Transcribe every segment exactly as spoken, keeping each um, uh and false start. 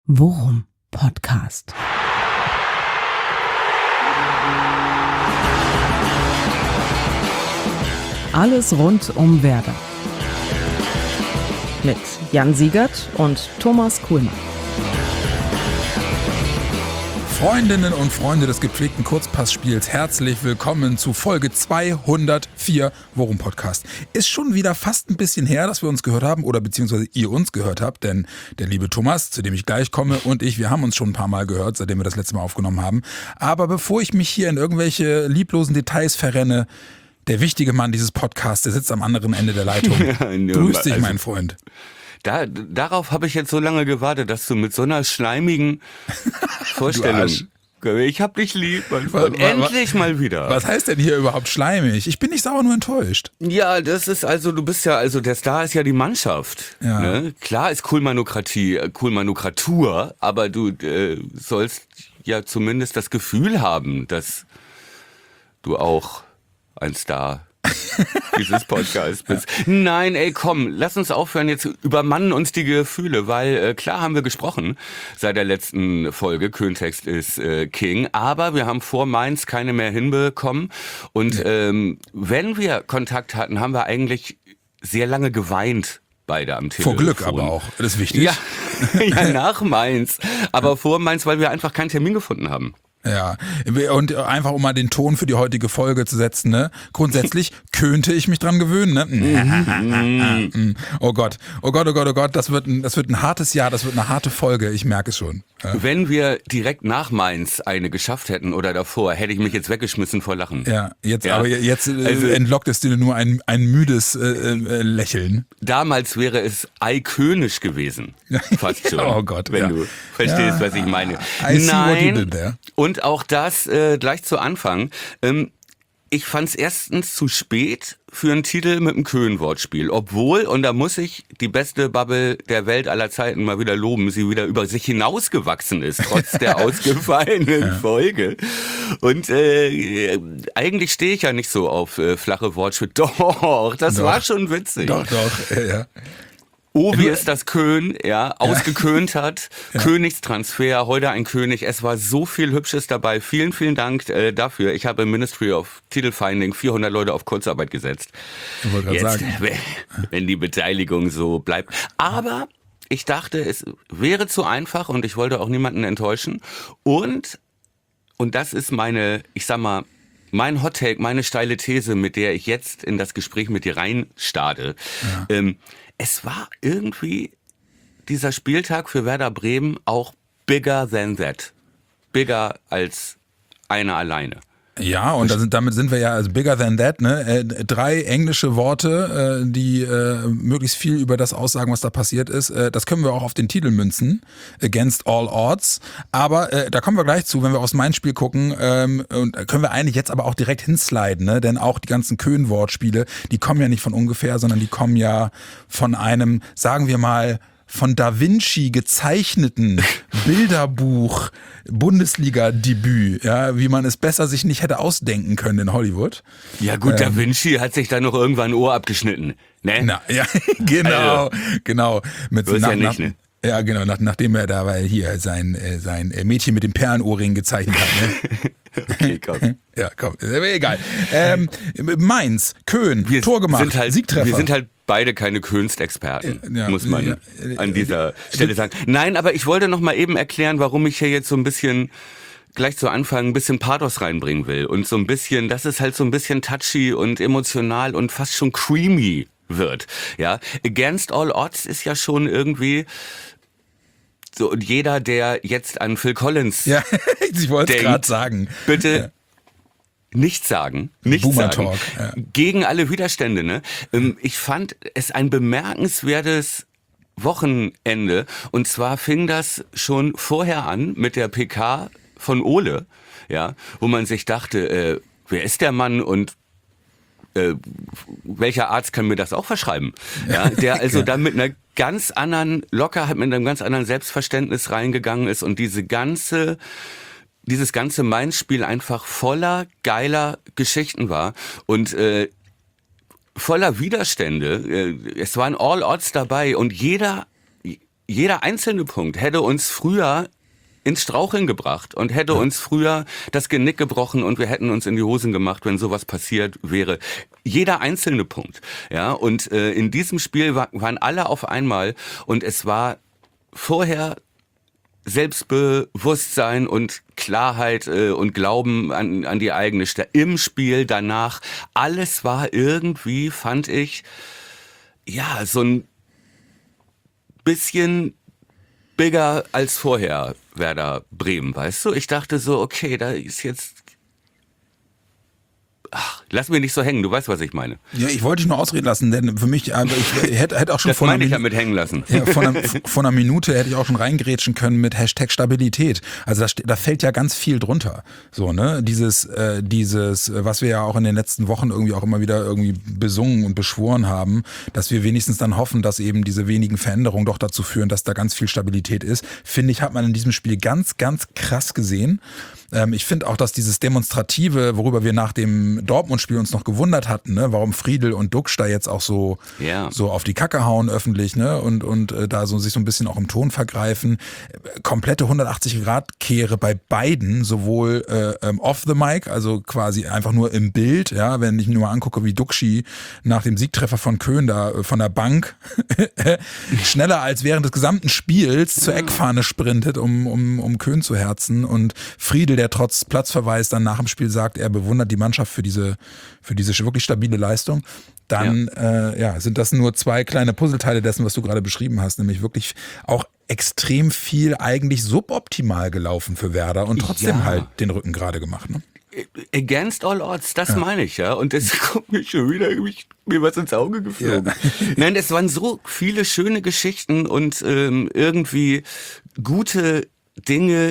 Worum Podcast. Alles rund um Werder. Mit Jan Siegert und Thomas Kuhlmann. Freundinnen und Freunde des gepflegten Kurzpassspiels, herzlich willkommen zu Folge zweihundertvier Worum Podcast. Ist schon wieder fast ein bisschen her, dass wir uns gehört haben oder beziehungsweise ihr uns gehört habt, denn der liebe Thomas, zu dem ich gleich komme, und ich, wir haben uns schon ein paar Mal gehört, seitdem wir das letzte Mal aufgenommen haben. Aber bevor ich mich hier in irgendwelche lieblosen Details verrenne, der wichtige Mann dieses Podcasts, der sitzt am anderen Ende der Leitung. Ja, Grüß dich, also, mein Freund. Da, darauf habe ich jetzt so lange gewartet, dass du mit so einer schleimigen Vorstellung... Ich hab dich lieb, mein Freund. Endlich mal wieder. Was heißt denn hier überhaupt schleimig? Ich bin nicht sauer, nur enttäuscht. Ja, das ist also, du bist ja, also der Star ist ja die Mannschaft. Ja. Ne? Klar ist Kuhlmannokratie, Kuhlmannokratur, aber du äh, sollst ja zumindest das Gefühl haben, dass du auch ein Star dieses Podcast bist. Nein, ey, komm, lass uns aufhören, jetzt übermannen uns die Gefühle, weil äh, klar haben wir gesprochen seit der letzten Folge, Köntext ist äh, King, aber wir haben vor Mainz keine mehr hinbekommen und ähm, wenn wir Kontakt hatten, haben wir eigentlich sehr lange geweint. Beide am Telefon. Vor Glück aber auch, das ist wichtig. Ja, ja, nach Mainz, aber vor Mainz, weil wir einfach keinen Termin gefunden haben. Ja, und einfach um mal den Ton für die heutige Folge zu setzen, ne? Grundsätzlich könnte ich mich dran gewöhnen, ne? Oh Gott, oh Gott, oh Gott, oh Gott, das wird ein, das wird ein hartes Jahr, das wird eine harte Folge, ich merke es schon. Ja. Wenn wir direkt nach Mainz eine geschafft hätten oder davor, hätte ich mich jetzt weggeschmissen vor Lachen. Ja, jetzt, ja. aber jetzt also, entlockt es dir nur ein, ein müdes äh, äh, Lächeln. Damals wäre es Eikönisch gewesen, fast schon. Oh Gott, wenn ja. du verstehst, ja. was ich meine. I see Nein, what you did there. Und auch das äh, gleich zu Anfang. Ähm, ich fand es erstens zu spät für einen Titel mit einem Köhn-Wortspiel. Obwohl, und da muss ich die beste Bubble der Welt aller Zeiten mal wieder loben, sie wieder über sich hinausgewachsen ist, trotz der ausgefallenen ja. Folge. Und äh, eigentlich stehe ich ja nicht so auf äh, flache Wortspiele. Doch, das doch. war schon witzig. Doch, doch, ja. Oh, wie es das Köhn, ja, ausgeköhnt hat. Ja. Königstransfer, heute ein König. Es war so viel Hübsches dabei. Vielen, vielen Dank äh, dafür. Ich habe im Ministry of Titelfinding vierhundert Leute auf Kurzarbeit gesetzt. Ich wollte gerade sagen. Wenn, wenn die Beteiligung so bleibt. Aber ich dachte, es wäre zu einfach und ich wollte auch niemanden enttäuschen. Und, und das ist meine, ich sag mal, mein Hot Take, meine steile These, mit der ich jetzt in das Gespräch mit dir rein starte. Ja. Ähm, Es war irgendwie dieser Spieltag für Werder Bremen auch bigger than that. Bigger als einer alleine. Ja, und da sind, damit sind wir ja, also bigger than that, ne? Äh, drei englische Worte, äh, die äh, möglichst viel über das aussagen, was da passiert ist. Äh, das können wir auch auf den Titel münzen, against all odds. Aber äh, da kommen wir gleich zu, wenn wir aufs Main-Spiel gucken. Ähm, und können wir eigentlich jetzt aber auch direkt hinsliden, ne? Denn auch die ganzen Köhn-Wortspiele, die kommen ja nicht von ungefähr, sondern die kommen ja von einem, sagen wir mal, von Da Vinci gezeichneten Bilderbuch Bundesliga-Debüt, ja, wie man es besser sich nicht hätte ausdenken können in Hollywood. Ja gut, ähm, Da Vinci hat sich da noch irgendwann ein Ohr abgeschnitten, ne? Na, ja, genau, also, genau. Mit so ist nach, ja nicht, nach, ne? Ja, genau, nach, nachdem er da weil hier sein, äh, sein Mädchen mit dem Perlenohrring gezeichnet hat. Ne? Okay, komm. Ja, komm, ist aber egal. Ähm, Mainz, Köhn, wir Tor gemacht, sind halt, Siegtreffer. Wir sind halt beide keine Könstexperten, ja, muss man ja, an dieser Stelle sagen. Nein, aber ich wollte noch mal eben erklären, warum ich hier jetzt so ein bisschen gleich zu Anfang ein bisschen Pathos reinbringen will und so ein bisschen, dass es halt so ein bisschen touchy und emotional und fast schon creamy wird. Ja, Against All Odds ist ja schon irgendwie so, und jeder, der jetzt an Phil Collins ja, ich wollte es gerade sagen. Bitte ja. Nichts sagen, nichts Boomer sagen, Talk, ja. Gegen alle Widerstände. Ne? Ich fand es ein bemerkenswertes Wochenende und zwar fing das schon vorher an mit der P K von Ole, ja, wo man sich dachte, äh, wer ist der Mann und äh, welcher Arzt kann mir das auch verschreiben? Ja, der also dann mit einer ganz anderen Lockerheit, mit einem ganz anderen Selbstverständnis reingegangen ist und diese ganze dieses ganze Mainz-Spiel einfach voller geiler Geschichten war und äh, voller Widerstände. Äh, es waren All Odds dabei und jeder jeder einzelne Punkt hätte uns früher ins Straucheln gebracht und hätte ja. uns früher das Genick gebrochen und wir hätten uns in die Hosen gemacht, wenn sowas passiert wäre. Jeder einzelne Punkt. Ja, und äh, in diesem Spiel war, waren alle auf einmal und es war vorher Selbstbewusstsein und Klarheit äh, und Glauben an, an die eigene Stärke. Im Spiel danach, alles war irgendwie, fand ich, ja, so ein bisschen bigger als vorher Werder Bremen, weißt du? Ich dachte so, okay, da ist jetzt... Ach, lass mich nicht so hängen, du weißt, was ich meine. Ja, ich wollte dich nur ausreden lassen, denn für mich, aber ich hätte, hätte auch schon das vor meine einer ich ja mit hängen lassen. Ja, vor, einer, vor einer Minute hätte ich auch schon reingrätschen können mit Hashtag Stabilität. Also da, da fällt ja ganz viel drunter. So, ne, dieses, äh, dieses, was wir ja auch in den letzten Wochen irgendwie auch immer wieder irgendwie besungen und beschworen haben, dass wir wenigstens dann hoffen, dass eben diese wenigen Veränderungen doch dazu führen, dass da ganz viel Stabilität ist, finde ich, hat man in diesem Spiel ganz, ganz krass gesehen. Ähm, ich finde auch, dass dieses Demonstrative, worüber wir nach dem Dortmund-Spiel uns noch gewundert hatten, ne, warum Friedl und Duxch da jetzt auch so, yeah. so auf die Kacke hauen öffentlich, ne, und, und äh, da so sich so ein bisschen auch im Ton vergreifen. Komplette hundertachtzig Grad Kehre bei beiden, sowohl äh, ähm, off the mic, also quasi einfach nur im Bild, ja, wenn ich mir mal angucke, wie Duxchi nach dem Siegtreffer von Köhn da äh, von der Bank schneller als während des gesamten Spiels zur Eckfahne sprintet, um, um, um Köhn zu herzen, und Friedl, der trotz Platzverweis dann nach dem Spiel sagt, er bewundert die Mannschaft für diese, für diese wirklich stabile Leistung, dann ja. Äh, ja, sind das nur zwei kleine Puzzleteile dessen, was du gerade beschrieben hast, nämlich wirklich auch extrem viel eigentlich suboptimal gelaufen für Werder und trotzdem ja. halt den Rücken gerade gemacht. Ne? Against all odds, das ja. meine ich, ja. Und das kommt mir schon wieder mir was ins Auge geflogen. Ja. Nein, es waren so viele schöne Geschichten und ähm, irgendwie gute Dinge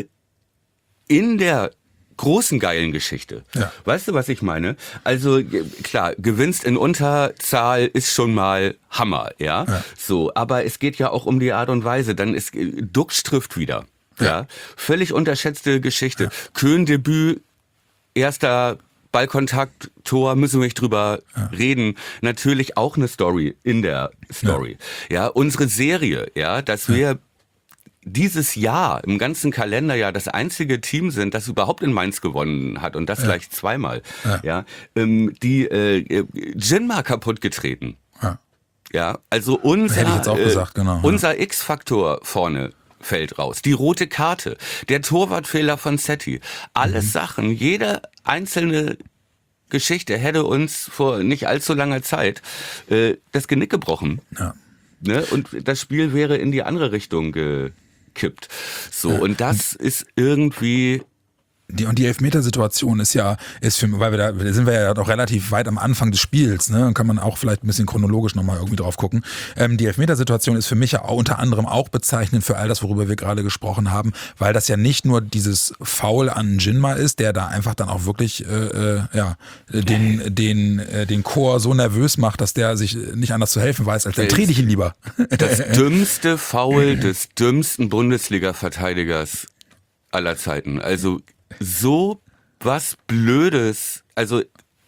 in der großen geilen Geschichte. Ja. Weißt du, was ich meine? Also klar, gewinnst in Unterzahl ist schon mal Hammer, ja? ja. So, aber es geht ja auch um die Art und Weise. Dann ist Duxch trifft wieder, ja. ja? Völlig unterschätzte Geschichte. Ja. Köhn-Debüt, erster Ballkontakt, Tor, müssen wir nicht drüber ja. reden. Natürlich auch eine Story in der Story. Ja, ja, unsere Serie, ja, dass wir ja. dieses Jahr, im ganzen Kalenderjahr, das einzige Team sind, das überhaupt in Mainz gewonnen hat und das ja. gleich zweimal. Ja, ja ähm, die äh, Jinma kaputt getreten. Ja, ja, also unser, hätte ich jetzt auch gesagt, genau. Äh, unser ja. X-Faktor vorne fällt raus. Die rote Karte, der Torwartfehler von Setti, alles mhm. Sachen, jede einzelne Geschichte hätte uns vor nicht allzu langer Zeit äh, das Genick gebrochen. Ja. Ne? Und das Spiel wäre in die andere Richtung ge kippt. So, ja. und das ist irgendwie... Die, und die Elfmetersituation ist ja, ist für, weil wir da, da sind wir ja doch relativ weit am Anfang des Spiels, ne? Dann kann man auch vielleicht ein bisschen chronologisch nochmal irgendwie drauf gucken. Ähm, die Elfmetersituation ist für mich ja auch, unter anderem auch bezeichnend für all das, worüber wir gerade gesprochen haben, weil das ja nicht nur dieses Foul an Jinma ist, der da einfach dann auch wirklich äh, äh, ja, den, den, äh, den Chor so nervös macht, dass der sich nicht anders zu helfen weiß, als dann dreh dich ihn lieber. Das dümmste Foul des dümmsten Bundesliga-Verteidigers aller Zeiten. Also so was Blödes, also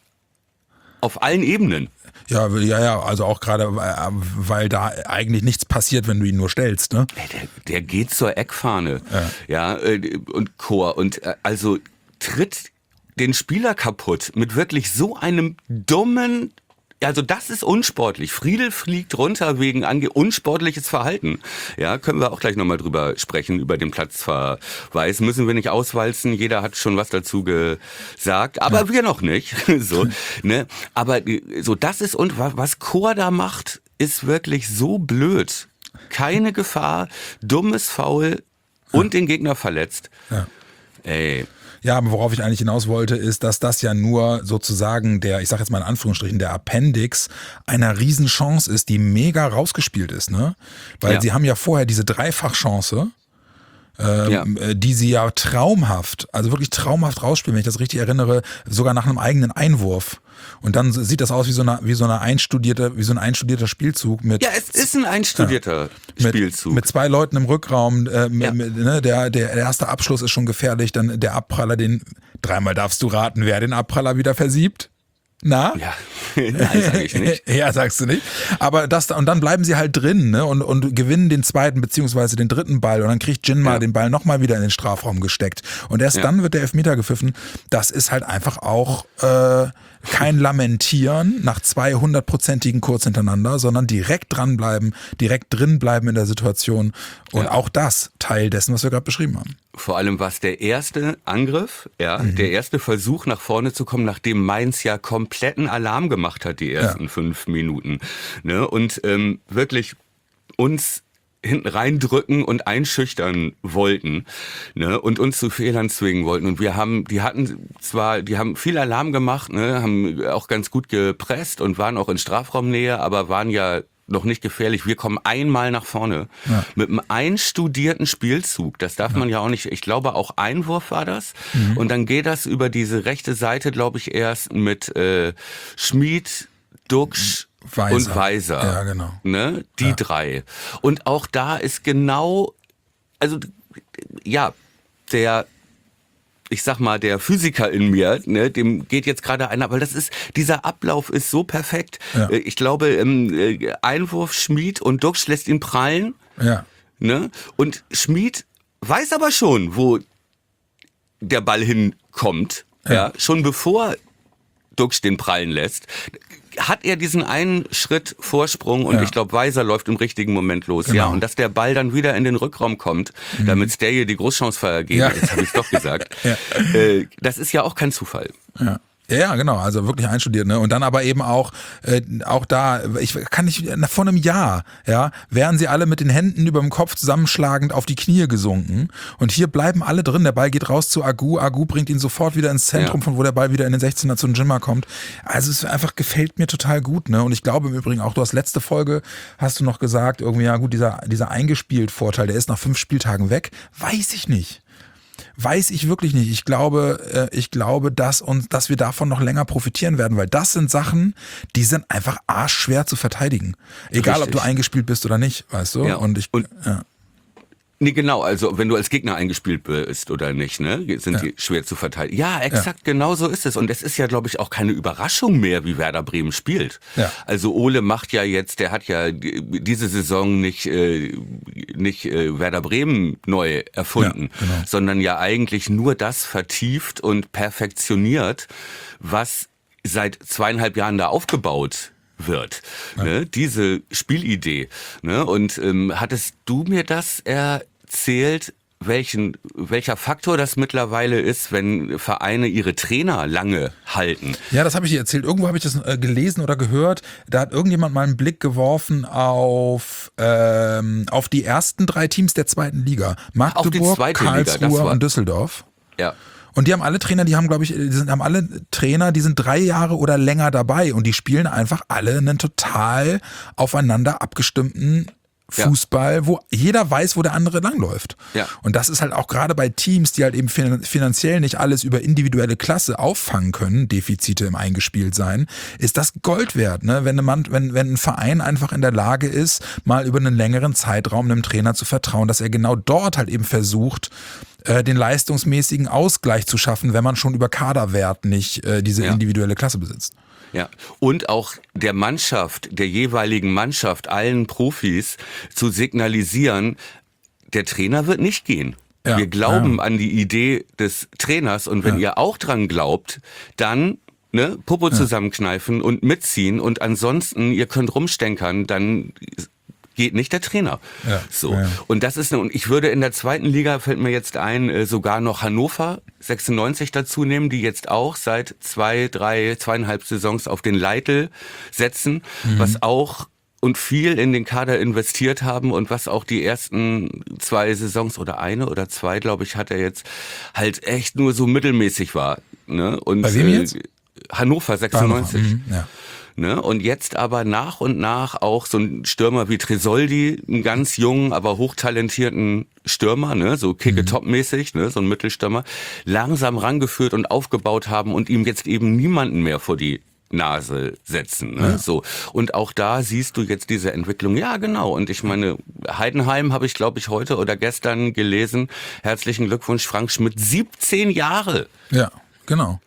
auf allen Ebenen. Ja, ja, ja, also auch gerade, weil da eigentlich nichts passiert, wenn du ihn nur stellst, ne? Der, der geht zur Eckfahne, ja, ja und Chor und also tritt den Spieler kaputt mit wirklich so einem dummen, also das ist unsportlich. Friedl fliegt runter wegen ange- unsportliches Verhalten. Ja, können wir auch gleich nochmal drüber sprechen, über den Platzverweis. Müssen wir nicht auswalzen, jeder hat schon was dazu gesagt, aber ja. wir noch nicht. so, ne? Aber so das ist, und was Chor da macht, ist wirklich so blöd. Keine Gefahr, dummes Foul und ja. den Gegner verletzt. Ja. Ey. Ja, aber worauf ich eigentlich hinaus wollte, ist, dass das ja nur sozusagen der, ich sag jetzt mal in Anführungsstrichen, der Appendix einer Riesenchance ist, die mega rausgespielt ist, ne? Weil ja. sie haben ja vorher diese Dreifachchance, ähm, ja. die sie ja traumhaft, also wirklich traumhaft rausspielen, wenn ich das richtig erinnere, sogar nach einem eigenen Einwurf. Und dann sieht das aus wie so eine, wie so eine einstudierte, wie so ein einstudierter Spielzug mit. Ja, es ist ein einstudierter ja, Spielzug. Mit, mit zwei Leuten im Rückraum, äh, ja. mit, ne, der, der erste Abschluss ist schon gefährlich, dann der Abpraller, den, dreimal darfst du raten, wer den Abpraller wieder versiebt. Na? Ja, nein, sag ich nicht. Ja, sagst du nicht. Aber das, und dann bleiben sie halt drin, ne, und, und gewinnen den zweiten beziehungsweise den dritten Ball und dann kriegt Jinma Ja. den Ball nochmal wieder in den Strafraum gesteckt. Und erst Ja. dann wird der Elfmeter gepfiffen. Das ist halt einfach auch äh, kein Lamentieren nach zwei hundertprozentigen kurz hintereinander, sondern direkt dranbleiben, direkt drin bleiben in der Situation. Und Ja. auch das Teil dessen, was wir gerade beschrieben haben. Vor allem war es der erste Angriff, ja, mhm. der erste Versuch nach vorne zu kommen, nachdem Mainz ja kompletten Alarm gemacht hat, die ersten ja. fünf Minuten. Ne? Und ähm, wirklich uns hinten reindrücken und einschüchtern wollten, ne, und uns zu Fehlern zwingen wollten. Und wir haben, die hatten zwar, die haben viel Alarm gemacht, ne, haben auch ganz gut gepresst und waren auch in Strafraumnähe, aber waren ja noch nicht gefährlich. Wir kommen einmal nach vorne ja. mit einem einstudierten Spielzug. Das darf ja. man ja auch nicht. Ich glaube, auch Einwurf war das. Mhm. Und dann geht das über diese rechte Seite, glaube ich, erst mit äh, Schmid, Duxch Weiser. und Weiser. Ja, genau. Ne? Die ja. drei. Und auch da ist genau, also ja, der, ich sag mal, der Physiker in mir, ne, dem geht jetzt gerade einer, weil das ist, dieser Ablauf ist so perfekt. Ja. Ich glaube, ähm, Einwurf, Schmid und Duxch lässt ihn prallen. Ja. Ne? Und Schmid weiß aber schon, wo der Ball hinkommt. Ja. Ja, schon bevor Duxch den prallen lässt, hat er diesen einen Schritt Vorsprung und ja. ich glaube, Weiser läuft im richtigen Moment los. Genau. Ja, und dass der Ball dann wieder in den Rückraum kommt, mhm. damit Sterje die Großchance vergeben, ja. jetzt habe ich es doch gesagt, ja. äh, das ist ja auch kein Zufall. Ja. Ja, genau, also wirklich einstudiert, ne? Und dann aber eben auch, äh, auch da, ich kann nicht, vor einem Jahr, ja, wären sie alle mit den Händen über dem Kopf zusammenschlagend auf die Knie gesunken. Und hier bleiben alle drin. Der Ball geht raus zu Agu. Agu bringt ihn sofort wieder ins Zentrum, ja. von wo der Ball wieder in den sechzehner zu Jinma kommt. Also es einfach gefällt mir total gut, ne? Und ich glaube im Übrigen auch, du hast letzte Folge, hast du noch gesagt, irgendwie, ja gut, dieser, dieser eingespielt Vorteil, der ist nach fünf Spieltagen weg. Weiß ich nicht. Weiß ich wirklich nicht. Ich glaube, ich glaube, dass uns, dass wir davon noch länger profitieren werden, weil das sind Sachen, die sind einfach arschschwer zu verteidigen. Egal, Richtig. ob du eingespielt bist oder nicht, weißt du? Ja. Und ich, und ja. Nee, genau, also wenn du als Gegner eingespielt bist oder nicht, ne, sind ja. die schwer zu verteidigen. Ja, exakt, ja. genau so ist es. Und es ist ja, glaube ich, auch keine Überraschung mehr, wie Werder Bremen spielt. Ja. Also Ole macht ja jetzt, der hat ja diese Saison nicht, äh, nicht äh, Werder Bremen neu erfunden, ja, genau. sondern ja eigentlich nur das vertieft und perfektioniert, was seit zweieinhalb Jahren da aufgebaut wird, ja. ne, diese Spielidee. Ne, und ähm, hattest du mir das erzählt, welchen, welcher Faktor das mittlerweile ist, wenn Vereine ihre Trainer lange halten? Ja, das habe ich dir erzählt. Irgendwo habe ich das äh, gelesen oder gehört. Da hat irgendjemand mal einen Blick geworfen auf, ähm, auf die ersten drei Teams der zweiten Liga. Magdeburg, Karlsruhe und Düsseldorf. Ja. Und die haben alle Trainer, die haben, glaube ich, die sind, haben alle Trainer, die sind drei Jahre oder länger dabei und die spielen einfach alle einen total aufeinander abgestimmten Fußball, ja. wo jeder weiß, wo der andere langläuft. Ja. Und das ist halt auch gerade bei Teams, die halt eben finanziell nicht alles über individuelle Klasse auffangen können, Defizite im Eingespieltsein, ist das Gold wert, ne? Wenn, man, wenn, wenn ein Verein einfach in der Lage ist, mal über einen längeren Zeitraum einem Trainer zu vertrauen, dass er genau dort halt eben versucht, den leistungsmäßigen Ausgleich zu schaffen, wenn man schon über Kaderwert nicht äh, diese ja. individuelle Klasse besitzt. Ja, und auch der Mannschaft, der jeweiligen Mannschaft, allen Profis zu signalisieren, der Trainer wird nicht gehen. Ja. Wir glauben ja. an die Idee des Trainers und wenn ja. ihr auch dran glaubt, dann ne, Popo ja. zusammenkneifen und mitziehen und ansonsten, ihr könnt rumstänkern, dann geht nicht der Trainer. Ja, so. Ja. Und das ist, und ich würde in der zweiten Liga, fällt mir jetzt ein, sogar noch Hannover sechsundneunzig dazu nehmen, die jetzt auch seit zwei, drei, zweieinhalb Saisons auf den Leitl setzen, mhm. was auch und viel in den Kader investiert haben und was auch die ersten zwei Saisons oder eine oder zwei, glaube ich, hat er jetzt halt echt nur so mittelmäßig war. Ne? Und bei wem jetzt? Hannover sechsundneunzig. Hannover. Mhm. Ja. Ne? Und jetzt aber nach und nach auch so ein Stürmer wie Tresoldi, einen ganz jungen, aber hochtalentierten Stürmer, ne? So Kicke-Top-mäßig, ne? So ein Mittelstürmer, langsam rangeführt und aufgebaut haben und ihm jetzt eben niemanden mehr vor die Nase setzen. Ne? Ja. So. Und auch da siehst du jetzt diese Entwicklung. Ja, genau. Und ich meine, Heidenheim habe ich, glaube ich, heute oder gestern gelesen. Herzlichen Glückwunsch, Frank Schmidt, siebzehn Jahre. Ja, genau.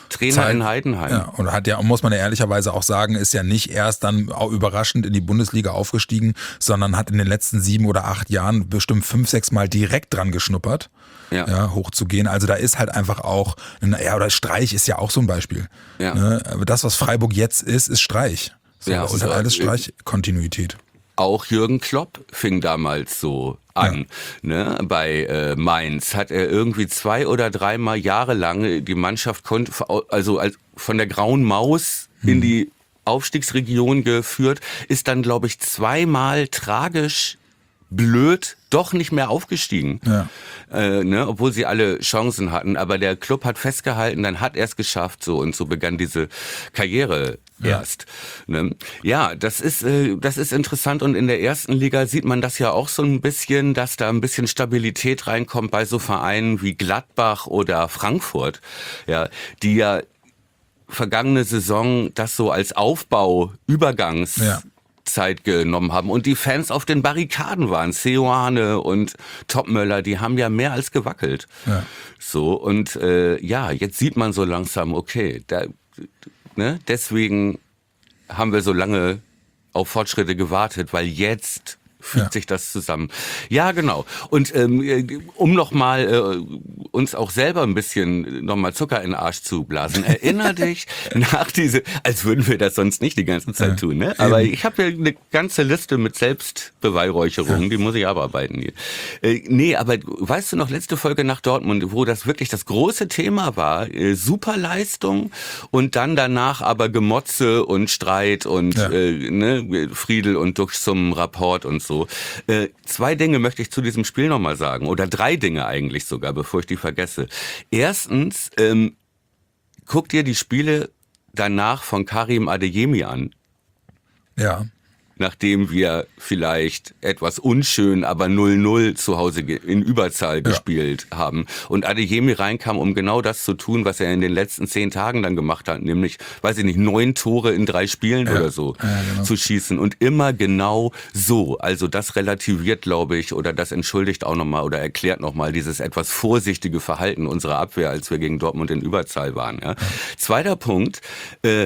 Trainer Zeit, in Heidenheim. Ja, und hat ja, muss man ja ehrlicherweise auch sagen, ist ja nicht erst dann auch überraschend in die Bundesliga aufgestiegen, sondern hat in den letzten sieben oder acht Jahren bestimmt fünf, sechs Mal direkt dran geschnuppert, ja. Ja, hochzugehen. Also da ist halt einfach auch, ja, oder Streich ist ja auch so ein Beispiel. Ja. Ne? Aber das, was Freiburg jetzt ist, ist Streich. So, ja, das ist halt alles Streich-Kontinuität. Auch Jürgen Klopp fing damals so an. Ja. Ne? Bei äh, Mainz hat er irgendwie zwei oder dreimal jahrelang die Mannschaft konnte, also als, von der grauen Maus hm. in die Aufstiegsregion geführt, ist dann, glaube ich, zweimal tragisch blöd doch nicht mehr aufgestiegen, ja. äh, ne, obwohl sie alle Chancen hatten. Aber der Club hat festgehalten, dann hat er es geschafft, so und so begann diese Karriere ja. erst. Ne? Ja, das ist äh, das ist interessant und in der ersten Liga sieht man das ja auch so ein bisschen, dass da ein bisschen Stabilität reinkommt bei so Vereinen wie Gladbach oder Frankfurt, ja, die ja vergangene Saison das so als Aufbau Übergangs ja. Zeit genommen haben und die Fans auf den Barrikaden waren. Seoane und Topmöller, die haben ja mehr als gewackelt. Ja. So und äh, ja, jetzt sieht man so langsam, okay, da, ne, deswegen haben wir so lange auf Fortschritte gewartet, weil jetzt fügt ja. sich das zusammen. Ja, genau. Und ähm, um nochmal äh, uns auch selber ein bisschen nochmal Zucker in den Arsch zu blasen, erinner dich nach diese, als würden wir das sonst nicht die ganze Zeit ja. tun, ne? Aber ich habe ja eine ganze Liste mit Selbstbeweihräucherungen, ja. die muss ich abarbeiten hier. Äh, nee, aber weißt du noch, letzte Folge nach Dortmund, wo das wirklich das große Thema war, äh, Superleistung und dann danach aber Gemotze und Streit und ja. äh, ne, Friedel und Duxch zum Rapport und so. So. Äh, zwei Dinge möchte ich zu diesem Spiel nochmal sagen, oder drei Dinge eigentlich sogar, bevor ich die vergesse. Erstens, ähm, guck dir die Spiele danach von Karim Adeyemi an. Ja. Nachdem wir vielleicht etwas unschön, aber null null zu Hause in Überzahl ja. gespielt haben. Und Adeyemi reinkam, um genau das zu tun, was er in den letzten zehn Tagen dann gemacht hat, nämlich, weiß ich nicht, neun Tore in drei Spielen ja. oder so ja, genau. zu schießen. Und immer genau so. Also das relativiert, glaube ich, oder das entschuldigt auch nochmal oder erklärt nochmal dieses etwas vorsichtige Verhalten unserer Abwehr, als wir gegen Dortmund in Überzahl waren. Ja. Ja. Zweiter Punkt, äh,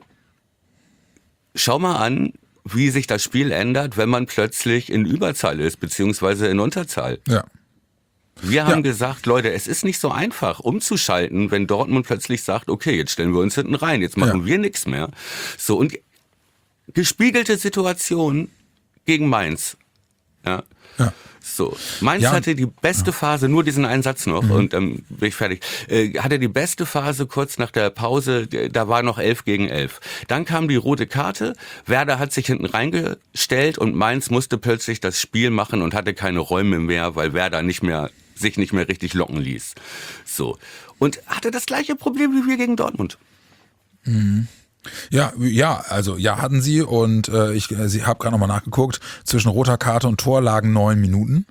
schau mal an, wie sich das Spiel ändert, wenn man plötzlich in Überzahl ist, beziehungsweise in Unterzahl. Ja. Wir haben ja. gesagt, Leute, es ist nicht so einfach umzuschalten, wenn Dortmund plötzlich sagt, okay, jetzt stellen wir uns hinten rein, jetzt machen ja. wir nichts mehr. So, und gespiegelte Situation gegen Mainz. Ja. ja. So, Mainz ja. hatte die beste Phase, nur diesen einen Satz noch mhm. und dann ähm, bin ich fertig, äh, hatte die beste Phase kurz nach der Pause, da war noch elf gegen elf. Dann kam die rote Karte, Werder hat sich hinten reingestellt und Mainz musste plötzlich das Spiel machen und hatte keine Räume mehr, weil Werder nicht mehr, sich nicht mehr richtig locken ließ. So, und hatte das gleiche Problem wie wir gegen Dortmund. Mhm. Ja, ja, also ja hatten sie und äh, ich äh, habe gerade nochmal nachgeguckt, zwischen roter Karte und Tor lagen neun Minuten.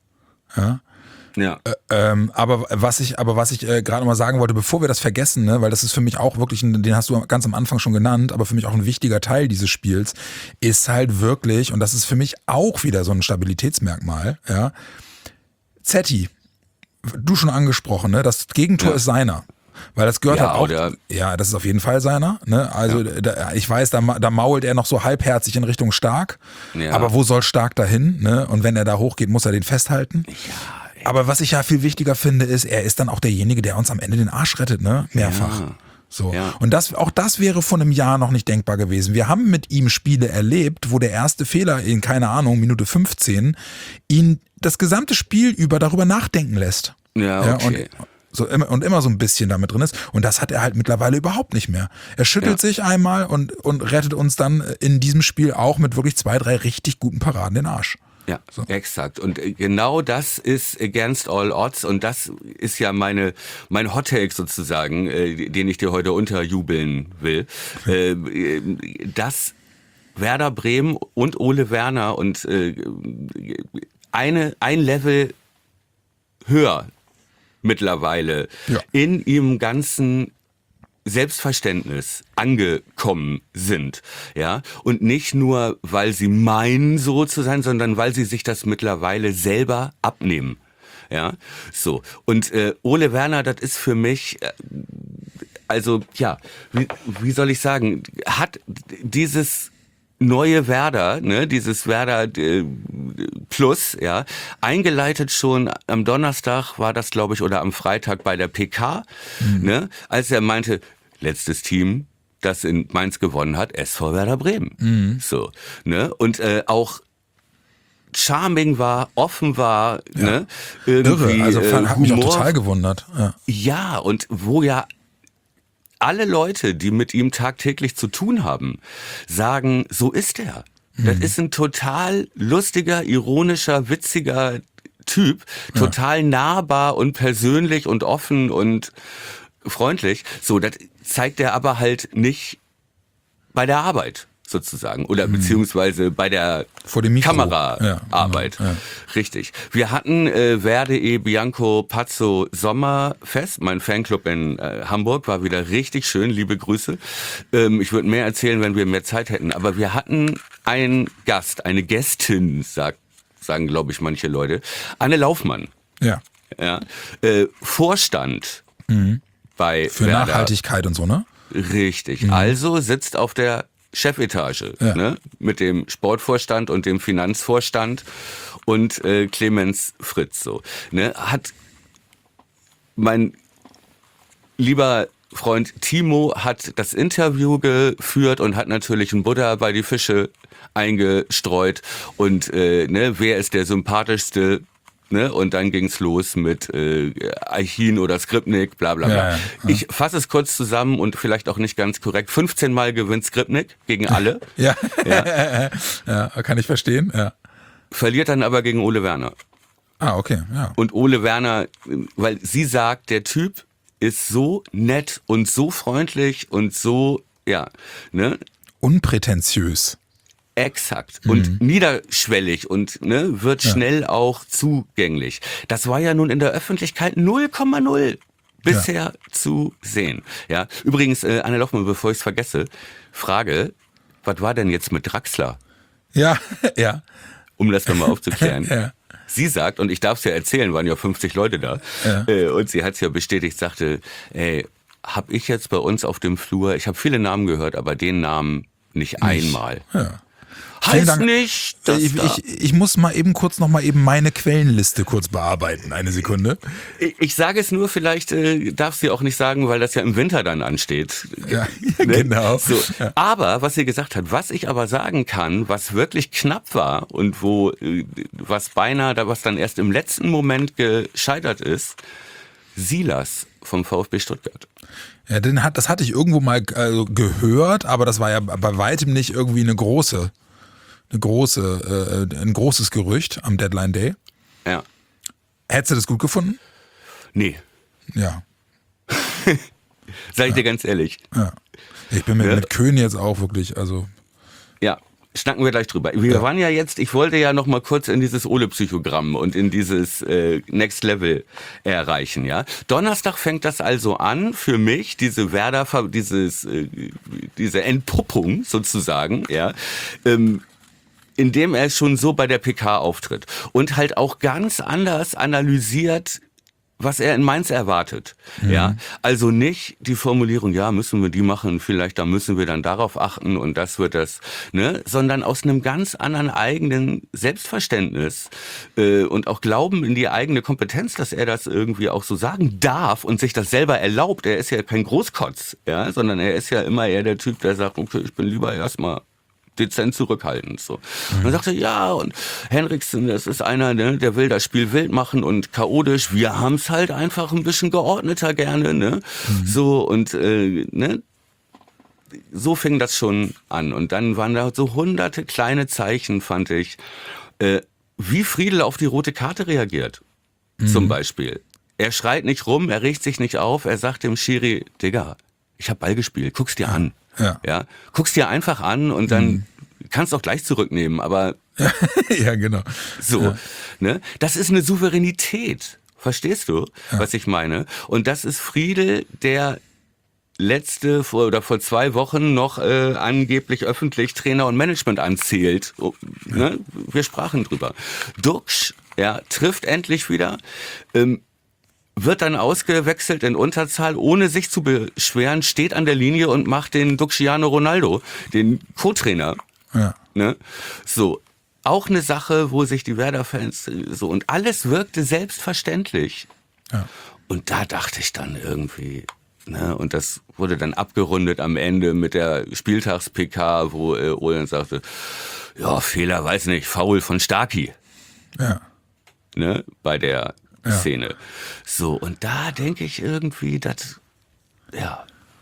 Ja. Ja. Äh, ähm, aber was ich, aber was ich äh, gerade nochmal sagen wollte, bevor wir das vergessen, ne, weil das ist für mich auch wirklich, ein, den hast du ganz am Anfang schon genannt, aber für mich auch ein wichtiger Teil dieses Spiels, ist halt wirklich, und das ist für mich auch wieder so ein Stabilitätsmerkmal, ja, Zetti, du schon angesprochen, ne, das Gegentor ja. ist seiner. Weil das gehört ja, halt auch, oder? ja, das ist auf jeden Fall seiner, ne? Also ja. da, ich weiß, da, da mault er noch so halbherzig in Richtung Stark, ja. aber wo soll Stark dahin, ne? Und wenn er da hochgeht, muss er den festhalten. Ja, aber was ich ja viel wichtiger finde, ist, er ist dann auch derjenige, der uns am Ende den Arsch rettet, ne? Mehrfach. Ja. So. Ja. Und das, auch das wäre vor einem Jahr noch nicht denkbar gewesen. Wir haben mit ihm Spiele erlebt, wo der erste Fehler in, keine Ahnung, Minute fünfzehn, ihn das gesamte Spiel über darüber nachdenken lässt. Ja, okay. Ja, und, So immer, und immer so ein bisschen damit drin ist. Und das hat er halt mittlerweile überhaupt nicht mehr. Er schüttelt ja. sich einmal und, und rettet uns dann in diesem Spiel auch mit wirklich zwei, drei richtig guten Paraden den Arsch. Ja, so. Exakt. Und genau das ist Against All Odds und das ist ja meine mein Hot Take sozusagen, äh, den ich dir heute unterjubeln will. äh, dass Werder Bremen und Ole Werner und äh, eine ein Level höher mittlerweile ja. in ihrem ganzen Selbstverständnis angekommen sind, ja, und nicht nur, weil sie meinen, so zu sein, sondern weil sie sich das mittlerweile selber abnehmen, ja, so. Und äh, Ole Werner, das ist für mich äh, also ja, wie, wie soll ich sagen, hat dieses neue Werder, ne, dieses Werder äh, Plus, ja, eingeleitet schon am Donnerstag war das, glaube ich, oder am Freitag bei der P K, mhm. ne, als er meinte, letztes Team, das in Mainz gewonnen hat, S V Werder Bremen. Mhm. So, ne, und äh, auch charming war, offen war, ja. ne, irgendwie Irre, also äh, hat mich auch total gewundert. Ja. ja, und wo ja alle Leute, die mit ihm tagtäglich zu tun haben, sagen, so ist er. Mhm. Das ist ein total lustiger, ironischer, witziger Typ, total ja. nahbar und persönlich und offen und freundlich. So, das zeigt er aber halt nicht bei der Arbeit sozusagen oder mhm. beziehungsweise bei der Kameraarbeit. Ja, genau. ja. Richtig. Wir hatten äh, Verde e Bianco Pazzo Sommerfest. Mein Fanclub in äh, Hamburg war wieder richtig schön. Liebe Grüße. Ähm, ich würde mehr erzählen, wenn wir mehr Zeit hätten. Aber wir hatten einen Gast, eine Gästin, sagt, sagen glaube ich manche Leute. Anne Laufmann. Ja. ja äh, Vorstand mhm. bei Für Werder. Nachhaltigkeit und so, ne? Richtig. Mhm. Also sitzt auf der Chefetage, ja. ne, mit dem Sportvorstand und dem Finanzvorstand und äh, Clemens Fritz so, ne, hat mein lieber Freund Timo hat das Interview geführt und hat natürlich ein Butter bei die Fische eingestreut und äh, ne, wer ist der sympathischste? Ne? Und dann ging's los mit äh, Eichin oder Skripnik, bla bla bla. Ja, ja. Ich fasse es kurz zusammen und vielleicht auch nicht ganz korrekt. fünfzehn Mal gewinnt Skripnik gegen alle. ja. Ja. ja, kann ich verstehen. Ja. Verliert dann aber gegen Ole Werner. Ah, okay. Ja. Und Ole Werner, weil sie sagt, der Typ ist so nett und so freundlich und so, ja, ne? Unprätentiös. Exakt. Und mhm. niederschwellig und ne, wird ja. schnell auch zugänglich. Das war ja nun in der Öffentlichkeit null Komma null bisher ja. zu sehen. Ja. Übrigens, äh, Anne Lochmann, bevor ich es vergesse, Frage, was war denn jetzt mit Draxler? Ja, ja. Um das nochmal aufzuklären. ja. Sie sagt, und ich darf es ja erzählen, waren ja fünfzig Leute da, ja. äh, und sie hat es ja bestätigt, sagte, ey, hab ich jetzt bei uns auf dem Flur, ich habe viele Namen gehört, aber den Namen nicht, nicht. einmal. Ja. Heißt nicht, dass ich, da ich, ich muss mal eben kurz noch mal eben meine Quellenliste kurz bearbeiten. Eine Sekunde. Ich, ich sage es nur, vielleicht äh, darfst du auch nicht sagen, weil das ja im Winter dann ansteht. Ja, ne? Genau. So. Ja. Aber, was sie gesagt hat, was ich aber sagen kann, was wirklich knapp war und wo, äh, was beinahe, was dann erst im letzten Moment gescheitert ist, Silas vom VfB Stuttgart. Ja, den hat, das hatte ich irgendwo mal also, gehört, aber das war ja bei weitem nicht irgendwie eine große Eine große, äh, ein großes Gerücht am Deadline Day. Ja. Hättest du das gut gefunden? Nee. Ja. Sag ich ja. dir ganz ehrlich. Ja. Ich bin mit, ja. mit Köhn jetzt auch wirklich, also. Ja, schnacken wir gleich drüber. Wir ja. waren ja jetzt, ich wollte ja noch mal kurz in dieses Ole-Psychogramm und in dieses äh, Next Level erreichen, ja. Donnerstag fängt das also an für mich, diese Werder, dieses, äh, diese Entpuppung sozusagen, ja. Ähm, indem er schon so bei der P K auftritt und halt auch ganz anders analysiert, was er in Mainz erwartet. Mhm. Ja, also nicht die Formulierung, ja, müssen wir die machen, vielleicht da müssen wir dann darauf achten und das wird das, ne, sondern aus einem ganz anderen eigenen Selbstverständnis äh, und auch Glauben in die eigene Kompetenz, dass er das irgendwie auch so sagen darf und sich das selber erlaubt. Er ist ja kein Großkotz, ja, sondern er ist ja immer eher der Typ, der sagt, okay, ich bin lieber erstmal dezent zurückhaltend. So. Und dann sagt er, ja, und Henriksen, das ist einer, ne, der will das Spiel wild machen und chaotisch. Wir haben es halt einfach ein bisschen geordneter gerne, ne? Mhm. So, und äh, ne? So fing das schon an. Und dann waren da so hunderte kleine Zeichen, fand ich, äh, wie Friedel auf die rote Karte reagiert. Mhm. Zum Beispiel. Er schreit nicht rum, er regt sich nicht auf, er sagt dem Schiri, Digga, ich hab Ball gespielt, guck's dir an. Ja. Ja, guck's dir einfach an und dann mhm. kannst du auch gleich zurücknehmen, aber ja, genau. So, ja. ne? Das ist eine Souveränität. Verstehst du, ja. was ich meine? Und das ist Friedel, der letzte vor, oder vor zwei Wochen noch äh, angeblich öffentlich Trainer und Management anzählt. Oh, ne? Wir sprachen drüber. Duxch, ja, trifft endlich wieder. Ähm, wird dann ausgewechselt in Unterzahl, ohne sich zu beschweren, steht an der Linie und macht den Cristiano Ronaldo, den Co-Trainer. Ja. Ne? So, auch eine Sache, wo sich die Werder-Fans so, und alles wirkte selbstverständlich. Ja. Und da dachte ich dann irgendwie, ne, und das wurde dann abgerundet am Ende mit der Spieltags-P K, wo äh, Ole sagte, ja, Fehler, weiß nicht, Foul von Starkey. Ja. Ne, bei der Ja. Szene. So, und da denke ich irgendwie, dass, ja.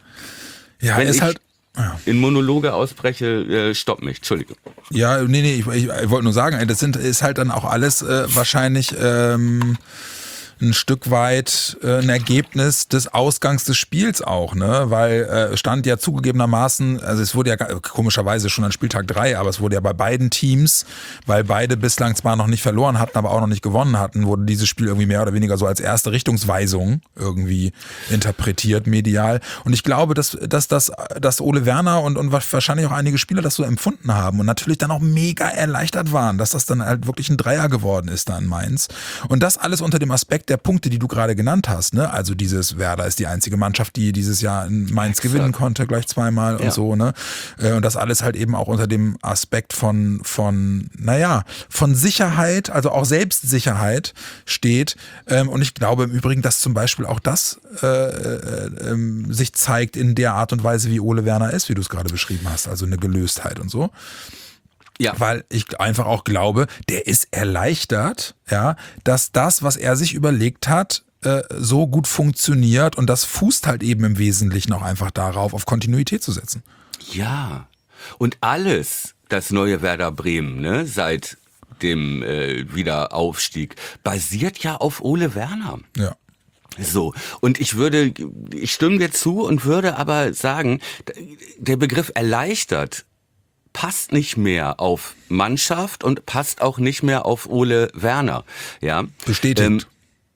Ja, Wenn ist ich halt. Ja. in Monologe ausbreche, äh, stopp mich, Entschuldigung. Ja, nee, nee, ich, ich, ich wollte nur sagen, ey, das sind, ist halt dann auch alles äh, wahrscheinlich ähm, ein Stück weit äh, ein Ergebnis des Ausgangs des Spiels auch, ne? Weil äh, stand ja zugegebenermaßen, also es wurde ja komischerweise schon an Spieltag drei, aber es wurde ja bei beiden Teams, weil beide bislang zwar noch nicht verloren hatten, aber auch noch nicht gewonnen hatten, wurde dieses Spiel irgendwie mehr oder weniger so als erste Richtungsweisung irgendwie interpretiert medial. Und ich glaube, dass, dass, dass, dass Ole Werner und, und wahrscheinlich auch einige Spieler das so empfunden haben und natürlich dann auch mega erleichtert waren, dass das dann halt wirklich ein Dreier geworden ist da in Mainz. Und das alles unter dem Aspekt der Punkte, die du gerade genannt hast, ne? Also dieses Werder ist die einzige Mannschaft, die dieses Jahr in Mainz Exakt. gewinnen konnte, gleich zweimal und Ja. so, ne? Und das alles halt eben auch unter dem Aspekt von, von, naja, von Sicherheit, also auch Selbstsicherheit steht. Und ich glaube im Übrigen, dass zum Beispiel auch das äh, äh, äh, sich zeigt in der Art und Weise, wie Ole Werner ist, wie du es gerade beschrieben hast, also eine Gelöstheit und so. Ja. Weil ich einfach auch glaube, der ist erleichtert, ja, dass das, was er sich überlegt hat, äh, so gut funktioniert und das fußt halt eben im Wesentlichen auch einfach darauf, auf Kontinuität zu setzen. Ja. Und alles, das neue Werder Bremen, ne, seit dem äh, Wiederaufstieg, basiert ja auf Ole Werner. Ja. So, und ich würde, ich stimme dir zu und würde aber sagen, der Begriff erleichtert passt nicht mehr auf Mannschaft und passt auch nicht mehr auf Ole Werner. Ja. Bestätigt. Ähm,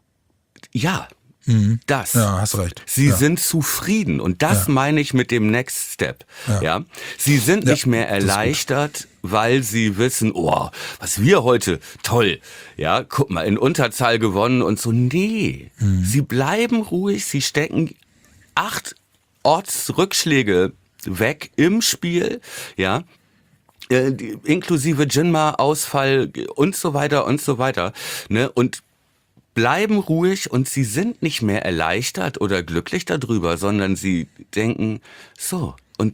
ja, Mhm. das. Ja, hast recht. Sie Ja. sind zufrieden und das Ja. meine ich mit dem Next Step. Ja. Ja. Sie sind Ja, nicht mehr das ist gut. erleichtert, weil sie wissen, oh, was wir heute, toll. Ja, guck mal, in Unterzahl gewonnen und so. Nee, Mhm. sie bleiben ruhig, sie stecken acht Ortsrückschläge weg im Spiel, ja. Äh, die- inklusive Jinma-Ausfall und so weiter und so weiter. Ne? Und bleiben ruhig und sie sind nicht mehr erleichtert oder glücklich darüber, sondern sie denken, so, und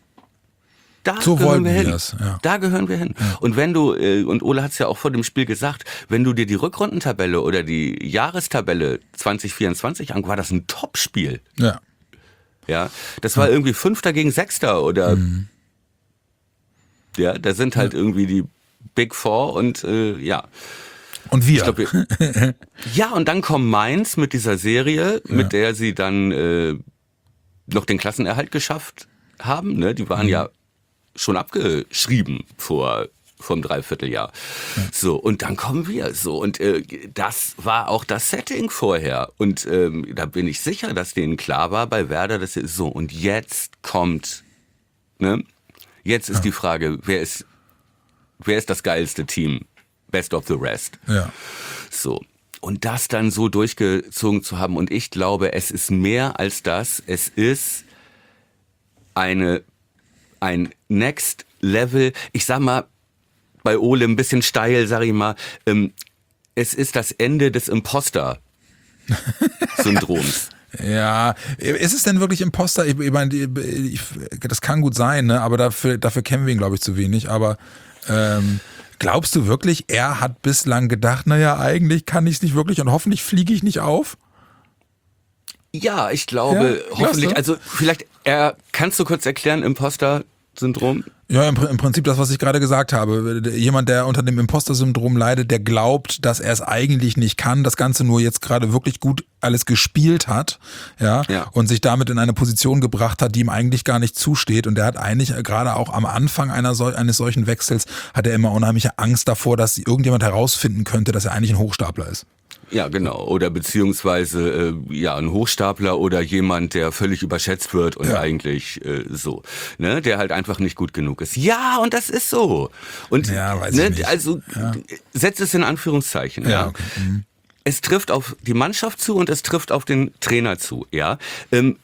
da So gehören wollten wir wir hin. das, ja. Da gehören wir hin. Und wenn du, äh, und Ole hat es ja auch vor dem Spiel gesagt, wenn du dir die Rückrundentabelle oder die Jahrestabelle zwanzig vierundzwanzig anguckst, war das ein Top-Spiel. Ja. Ja, das war irgendwie Fünfter gegen Sechster oder Mhm. ja, da sind halt irgendwie die Big Four und äh, ja. Und wir. Ich glaub, wir ja, und dann kommt Mainz mit dieser Serie, Ja. mit der sie dann äh, noch den Klassenerhalt geschafft haben. Ne? Die waren Mhm. ja schon abgeschrieben vor vom Dreivierteljahr. Ja. So, und dann kommen wir so. Und äh, das war auch das Setting vorher. Und ähm, da bin ich sicher, dass denen klar war bei Werder, dass sie so, und jetzt kommt, ne? Jetzt ist Ja. die Frage, wer ist, wer ist das geilste Team? Best of the rest. Ja. So. Und das dann so durchgezogen zu haben. Und ich glaube, es ist mehr als das. Es ist eine, ein Next Level. Ich sag mal, bei Ole ein bisschen steil, sag ich mal. Ähm, es ist das Ende des Imposter-Syndroms. Ja, ist es denn wirklich Imposter? Ich, ich meine, ich, das kann gut sein, ne? Aber dafür, dafür kennen wir ihn, glaube ich, zu wenig. Aber ähm, glaubst du wirklich, er hat bislang gedacht, naja, eigentlich kann ich es nicht wirklich und hoffentlich fliege ich nicht auf? Ja, ich glaube, Ja, hoffentlich, klasse. also vielleicht, er, kannst du kurz erklären, Imposter-Syndrom? Ja, im, im Prinzip das, was ich gerade gesagt habe. Jemand, der unter dem Imposter-Syndrom leidet, der glaubt, dass er es eigentlich nicht kann, das Ganze nur jetzt gerade wirklich gut alles gespielt hat, ja, Ja. und sich damit in eine Position gebracht hat, die ihm eigentlich gar nicht zusteht. Und der hat eigentlich gerade auch am Anfang einer sol- eines solchen Wechsels, hat er immer unheimliche Angst davor, dass irgendjemand herausfinden könnte, dass er eigentlich ein Hochstapler ist. Ja, genau. Oder beziehungsweise äh, ja ein Hochstapler oder jemand, der völlig überschätzt wird und Ja. eigentlich äh, so, ne, der halt einfach nicht gut genug ist. Ja, und das ist so. Und Ja, weiß ne, ich nicht. also Ja. setzt es in Anführungszeichen. Ja. okay. Mhm. es trifft auf die Mannschaft zu und es trifft auf den Trainer zu, ja. Ähm,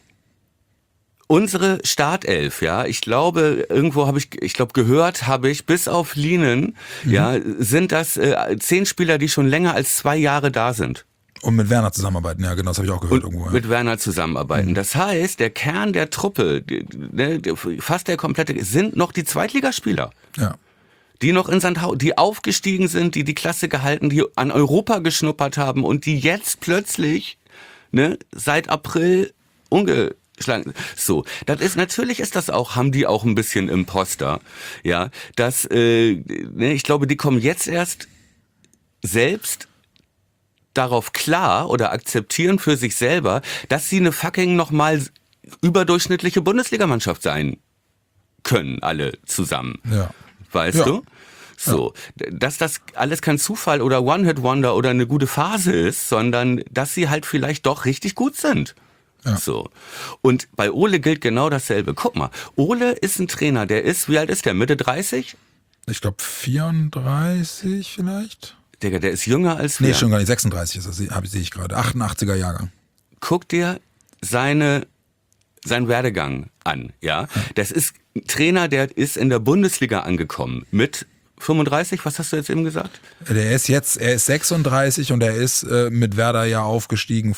Unsere Startelf, ja, ich glaube, irgendwo habe ich, ich glaube, gehört habe ich, bis auf Lienen, mhm. ja, sind das äh, zehn Spieler, die schon länger als zwei Jahre da sind. Und mit Werner zusammenarbeiten, ja, genau, das habe ich auch gehört Und irgendwo. Ja. Mit Werner zusammenarbeiten. Mhm. Das heißt, der Kern der Truppe, die, ne, fast der komplette, sind noch die Zweitligaspieler. Ja. Die noch in Sandhausen, die aufgestiegen sind, die die Klasse gehalten, die an Europa geschnuppert haben und die jetzt plötzlich, ne, seit April unge So, das ist, natürlich ist das auch, haben die auch ein bisschen Imposter, ja, das, äh, ne, ich glaube, die kommen jetzt erst selbst darauf klar oder akzeptieren für sich selber, dass sie eine fucking nochmal überdurchschnittliche Bundesligamannschaft sein können, alle zusammen. Ja. Weißt ja. du? So, ja. Dass das alles kein Zufall oder One-Hit-Wonder oder eine gute Phase ist, sondern dass sie halt vielleicht doch richtig gut sind. Ja. So. Und bei Ole gilt genau dasselbe. Guck mal, Ole ist ein Trainer, der ist, wie alt ist der? Mitte dreißig? Ich glaube vierunddreißig vielleicht. Digga, der ist jünger als wir. Nee, schon gar nicht, sechsunddreißig ist das, sehe ich gerade. achtundachtziger Jahrgang. Guck dir seine, seinen Werdegang an, ja. ja. Das ist ein Trainer, der ist in der Bundesliga angekommen mit fünfunddreißig, was hast du jetzt eben gesagt? Der ist jetzt, er ist sechsunddreißig und er ist äh, mit Werder ja aufgestiegen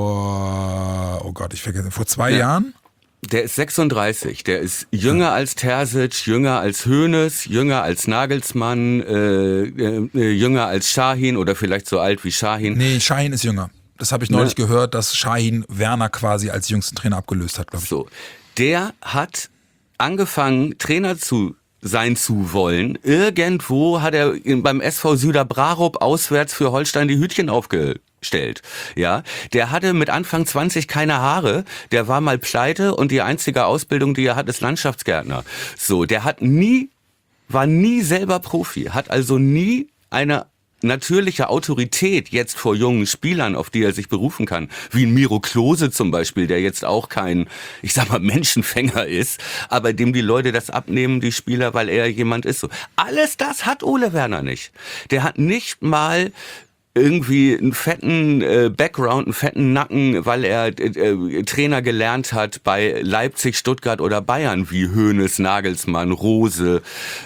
vor, oh Gott, ich vergesse, vor zwei ja. Jahren? Der ist sechsunddreißig, der ist jünger ja. als Terzic, jünger als Hoeneß, jünger als Nagelsmann, äh, äh, jünger als Şahin oder vielleicht so alt wie Şahin. Nee, Şahin ist jünger. Das habe ich neulich ne? gehört, dass Şahin Werner quasi als jüngsten Trainer abgelöst hat, glaube ich. So, der hat angefangen, Trainer zu sein zu wollen. Irgendwo hat er beim S V Süderbrarup auswärts für Holstein die Hütchen aufgestellt. Ja, der hatte mit Anfang zwanzig keine Haare, der war mal pleite und die einzige Ausbildung, die er hat, ist Landschaftsgärtner. So, der hat nie, war nie selber Profi, hat also nie eine natürliche Autorität jetzt vor jungen Spielern, auf die er sich berufen kann, wie ein Miro Klose zum Beispiel, der jetzt auch kein, ich sag mal, Menschenfänger ist, aber dem die Leute das abnehmen, die Spieler, weil er jemand ist. So, alles das hat Ole Werner nicht. Der hat nicht mal irgendwie einen fetten äh, Background, einen fetten Nacken, weil er äh, Trainer gelernt hat bei Leipzig, Stuttgart oder Bayern, wie Hoeneß, Nagelsmann, Rose,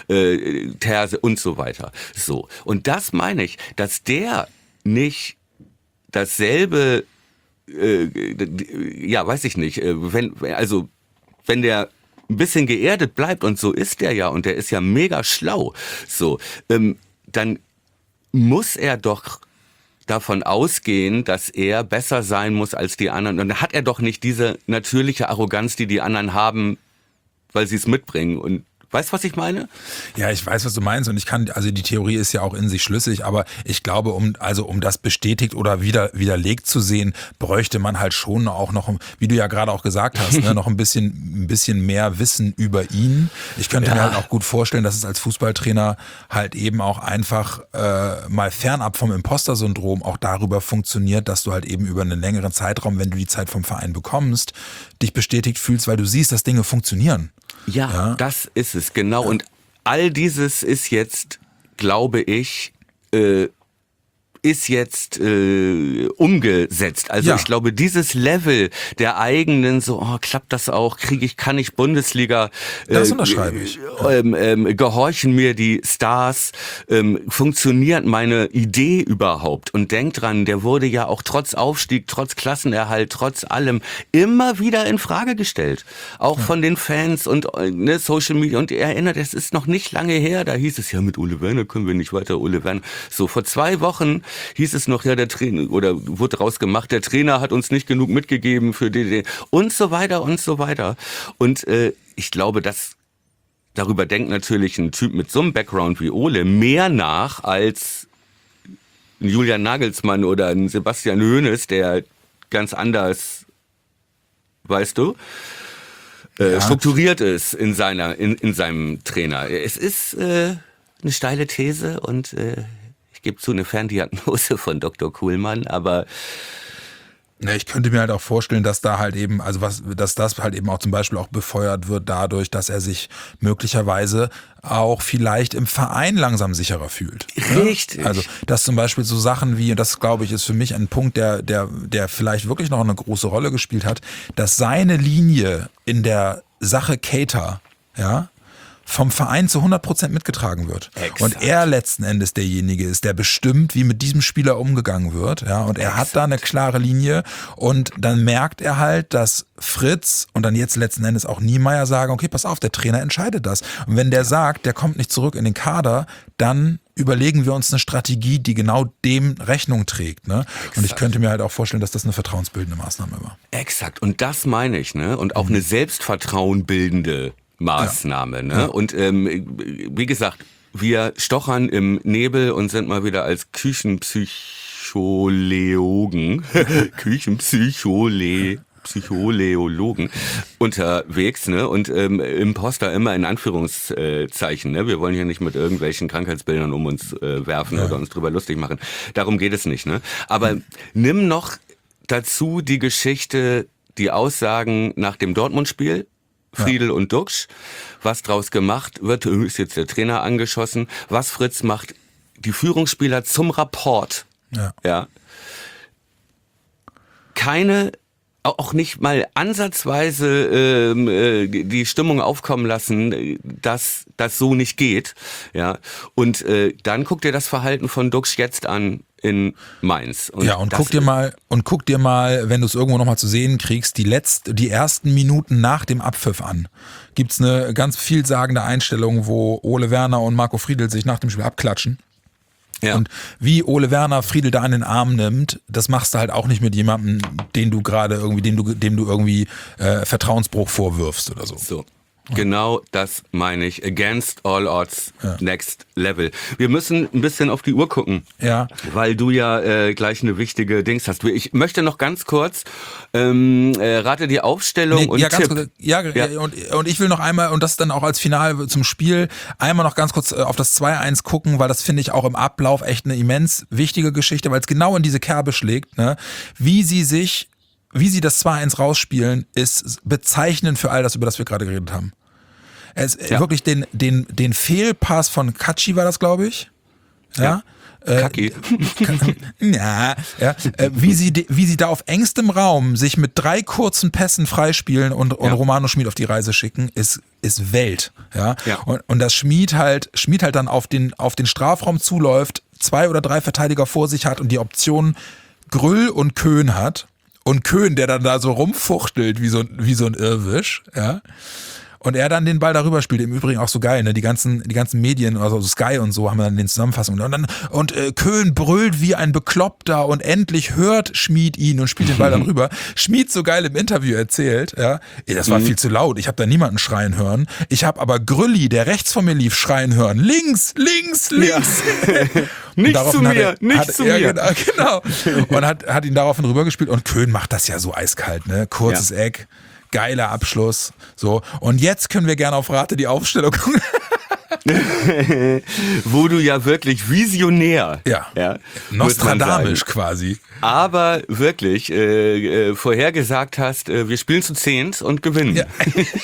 äh, Terse und so weiter. So. Und das meine ich, dass der nicht dasselbe, äh, ja, weiß ich nicht, äh, wenn, also, wenn der ein bisschen geerdet bleibt, und so ist der ja, und der ist ja mega schlau, so, ähm, dann muss er doch davon ausgehen, dass er besser sein muss als die anderen. Und dann hat er doch nicht diese natürliche Arroganz, die die anderen haben, weil sie es mitbringen. Und weißt du, was ich meine? Ja, ich weiß, was du meinst und ich kann, also die Theorie ist ja auch in sich schlüssig, aber ich glaube, um, also um das bestätigt oder wieder, widerlegt zu sehen, bräuchte man halt schon auch noch, wie du ja gerade auch gesagt hast, ne, noch ein bisschen, ein bisschen mehr Wissen über ihn. Ich könnte ja. mir halt auch gut vorstellen, dass es als Fußballtrainer halt eben auch einfach äh, mal fernab vom Imposter-Syndrom auch darüber funktioniert, dass du halt eben über einen längeren Zeitraum, wenn du die Zeit vom Verein bekommst, dich bestätigt fühlst, weil du siehst, dass Dinge funktionieren. Ja, ja, das ist es, genau. Ja. Und all dieses ist jetzt, glaube ich, äh, ist jetzt äh, umgesetzt. Also ja. ich glaube, dieses Level der eigenen, so, oh, klappt das auch, kriege ich, kann ich Bundesliga, äh, das unterschreibe ich. Ähm, ähm, gehorchen mir die Stars, ähm, funktioniert meine Idee überhaupt? Und denkt dran, der wurde ja auch trotz Aufstieg, trotz Klassenerhalt, trotz allem immer wieder in Frage gestellt. Auch ja. von den Fans und ne, Social Media. Und ihr erinnert, es ist noch nicht lange her, da hieß es ja, mit Ole Werner können wir nicht weiter, Ole Werner. So, vor zwei Wochen hieß es noch, ja, der Trainer, oder wurde rausgemacht, der Trainer hat uns nicht genug mitgegeben für die, und so weiter und so weiter. Und äh, ich glaube, dass darüber denkt natürlich ein Typ mit so einem Background wie Ole mehr nach als ein Julian Nagelsmann oder ein Sebastian Hoeneß, der ganz anders, weißt du, äh, ja. strukturiert ist in seiner, in, in seinem Trainer. Es ist äh, eine steile These und äh, ich gebe zu, eine Ferndiagnose von Doktor Kuhlmann, aber Ja, ich könnte mir halt auch vorstellen, dass da halt eben, also was, dass das halt eben auch zum Beispiel auch befeuert wird dadurch, dass er sich möglicherweise auch vielleicht im Verein langsam sicherer fühlt. Richtig. Ne? Also, dass zum Beispiel so Sachen wie, und das glaube ich ist für mich ein Punkt, der, der, der vielleicht wirklich noch eine große Rolle gespielt hat, dass seine Linie in der Sache Keita, ja, vom Verein zu hundert Prozent mitgetragen wird. Exakt. Und er letzten Endes derjenige ist, der bestimmt, wie mit diesem Spieler umgegangen wird. Ja, und er Exakt. hat da eine klare Linie und dann merkt er halt, dass Fritz und dann jetzt letzten Endes auch Niemeyer sagen, okay, pass auf, der Trainer entscheidet das. Und wenn der ja. sagt, der kommt nicht zurück in den Kader, dann überlegen wir uns eine Strategie, die genau dem Rechnung trägt. Ne? Und ich könnte mir halt auch vorstellen, dass das eine vertrauensbildende Maßnahme war. Exakt. Und das meine ich, ne? Und auch mhm. eine selbstvertrauenbildende Maßnahme. Ja. Ne? Ja. Und ähm, wie gesagt, wir stochern im Nebel und sind mal wieder als Küchenpsychologen, Küchenpsychole, Psycholeologen unterwegs, ne? Und ähm, Imposter immer in Anführungszeichen. Ne? Wir wollen hier nicht mit irgendwelchen Krankheitsbildern um uns äh, werfen ja. oder uns drüber lustig machen. Darum geht es nicht. Ne? Aber mhm. nimm noch dazu die Geschichte, die Aussagen nach dem Dortmund-Spiel. Friedel ja. und Duxch, was draus gemacht wird, ist jetzt der Trainer angeschossen, was Fritz macht, die Führungsspieler zum Rapport, ja, ja. keine, auch nicht mal ansatzweise ähm, äh, die Stimmung aufkommen lassen, dass das so nicht geht, ja, und äh, dann guck dir das Verhalten von Duxch jetzt an, in Mainz. Und ja, und guck dir mal, und guck dir mal, wenn du es irgendwo nochmal zu sehen kriegst, die letzte, die ersten Minuten nach dem Abpfiff an. Gibt's eine ganz vielsagende Einstellung, wo Ole Werner und Marco Friedl sich nach dem Spiel abklatschen. Ja. Und wie Ole Werner Friedl da an den Arm nimmt, das machst du halt auch nicht mit jemandem, den du gerade irgendwie, dem du, dem du irgendwie äh, Vertrauensbruch vorwirfst oder so. So. Genau das meine ich. Against all odds, ja. Next level. Wir müssen ein bisschen auf die Uhr gucken, ja, weil du ja äh, gleich eine wichtige Dings hast. Ich möchte noch ganz kurz ähm, äh, rate die Aufstellung nee, und ja, Tipp. Ganz kurz, ja, ja. Und, und ich will noch einmal, und das dann auch als Finale zum Spiel, einmal noch ganz kurz auf das zwei eins gucken, weil das finde ich auch im Ablauf echt eine immens wichtige Geschichte, weil es genau in diese Kerbe schlägt, ne? Wie sie sich Wie sie das zwei eins rausspielen, ist bezeichnend für all das, über das wir gerade geredet haben. Es ja. wirklich den, den, den Fehlpass von Katschi war das, glaube ich. Ja. ja. Kaki. Äh, ja, ja. Äh, wie sie, wie sie da auf engstem Raum sich mit drei kurzen Pässen freispielen und, und ja. Romano Schmid auf die Reise schicken, ist, ist Welt. Ja. ja. Und, und das Schmid halt, Schmid halt dann auf den, auf den Strafraum zuläuft, zwei oder drei Verteidiger vor sich hat und die Option Grüll und Köhn hat. Und Köhn, der dann da so rumfuchtelt wie so, wie so ein Irrwisch, ja. Und er dann den Ball darüber spielt, im Übrigen auch so geil, ne? Die ganzen, die ganzen Medien, also Sky und so, haben dann den Zusammenfassungen. Und dann, und äh, Köhn brüllt wie ein Bekloppter und endlich hört Schmid ihn und spielt den Ball dann rüber. Schmid so geil im Interview erzählt, ja, das war mhm. viel zu laut, ich habe da niemanden schreien hören. Ich habe aber Grülli, der rechts von mir lief, schreien hören. Links, links, links. Ja. Nicht zu mir, er, nicht hat, zu ja, mir. Genau, genau. Und hat, hat ihn daraufhin rübergespielt und Köhn macht das ja so eiskalt, ne? Kurzes ja. Eck. Geiler Abschluss. So. Und jetzt können wir gerne auf Rate die Aufstellung gucken. Wo du ja wirklich visionär. Ja. ja Nostradamisch quasi. Aber wirklich äh, äh, vorhergesagt hast, äh, wir spielen zu zehnt und gewinnen. Ja.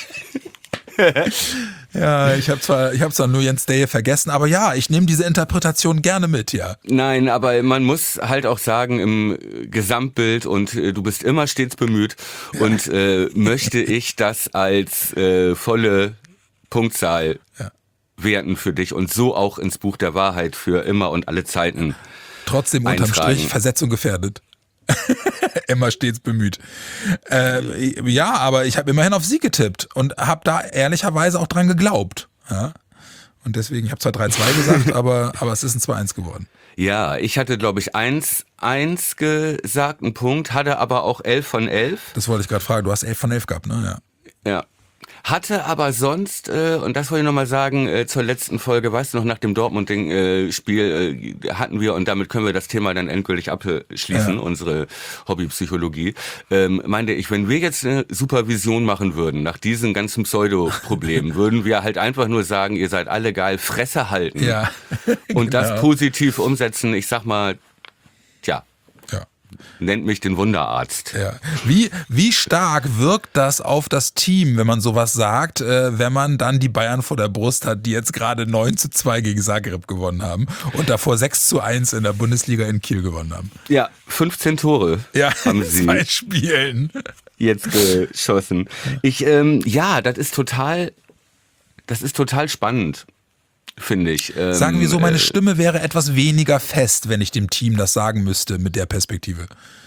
Ja, ich habe zwar, ich habe zwar nur Jens Deje vergessen, aber ja, ich nehme diese Interpretation gerne mit, ja. Nein, aber man muss halt auch sagen, im Gesamtbild und äh, du bist immer stets bemüht ja. und äh, möchte ich das als äh, volle Punktzahl ja. werten für dich und so auch ins Buch der Wahrheit für immer und alle Zeiten. Trotzdem unterm eintragen. Strich Versetzung gefährdet. Immer stets bemüht. Äh, ja, aber ich habe immerhin auf Sieg getippt und habe da ehrlicherweise auch dran geglaubt. Ja? Und deswegen, ich habe zwar drei zwei gesagt, aber, aber es ist ein zwei eins geworden. Ja, ich hatte, glaube ich, eins eins gesagt, einen Punkt, hatte aber auch elf von elf. Das wollte ich gerade fragen, du hast elf von elf gehabt, ne? Ja. Ja. Hatte aber sonst, äh, und das wollte ich nochmal sagen, äh, zur letzten Folge, weißt du noch, nach dem Dortmund-Spiel äh, hatten wir, und damit können wir das Thema dann endgültig abschließen, ja. unsere Hobbypsychologie, ähm, meinte ich, wenn wir jetzt eine Supervision machen würden, nach diesen ganzen Pseudo-Problemen, würden wir halt einfach nur sagen, ihr seid alle geil, Fresse halten ja. und genau. das positiv umsetzen, ich sag mal, tja. Ja. nennt mich den Wunderarzt. Ja. Wie, wie stark wirkt das auf das Team, wenn man sowas sagt, äh, wenn man dann die Bayern vor der Brust hat, die jetzt gerade neun zu zwei gegen Zagreb gewonnen haben und davor sechs zu eins in der Bundesliga in Kiel gewonnen haben? Ja, fünfzehn Tore ja, haben sie in zwei Spielen jetzt geschossen. Ich, ähm, ja, das ist total, das ist total spannend. Finde ich. Ähm, sagen wir so, meine äh, Stimme wäre etwas weniger fest, wenn ich dem Team das sagen müsste mit der Perspektive.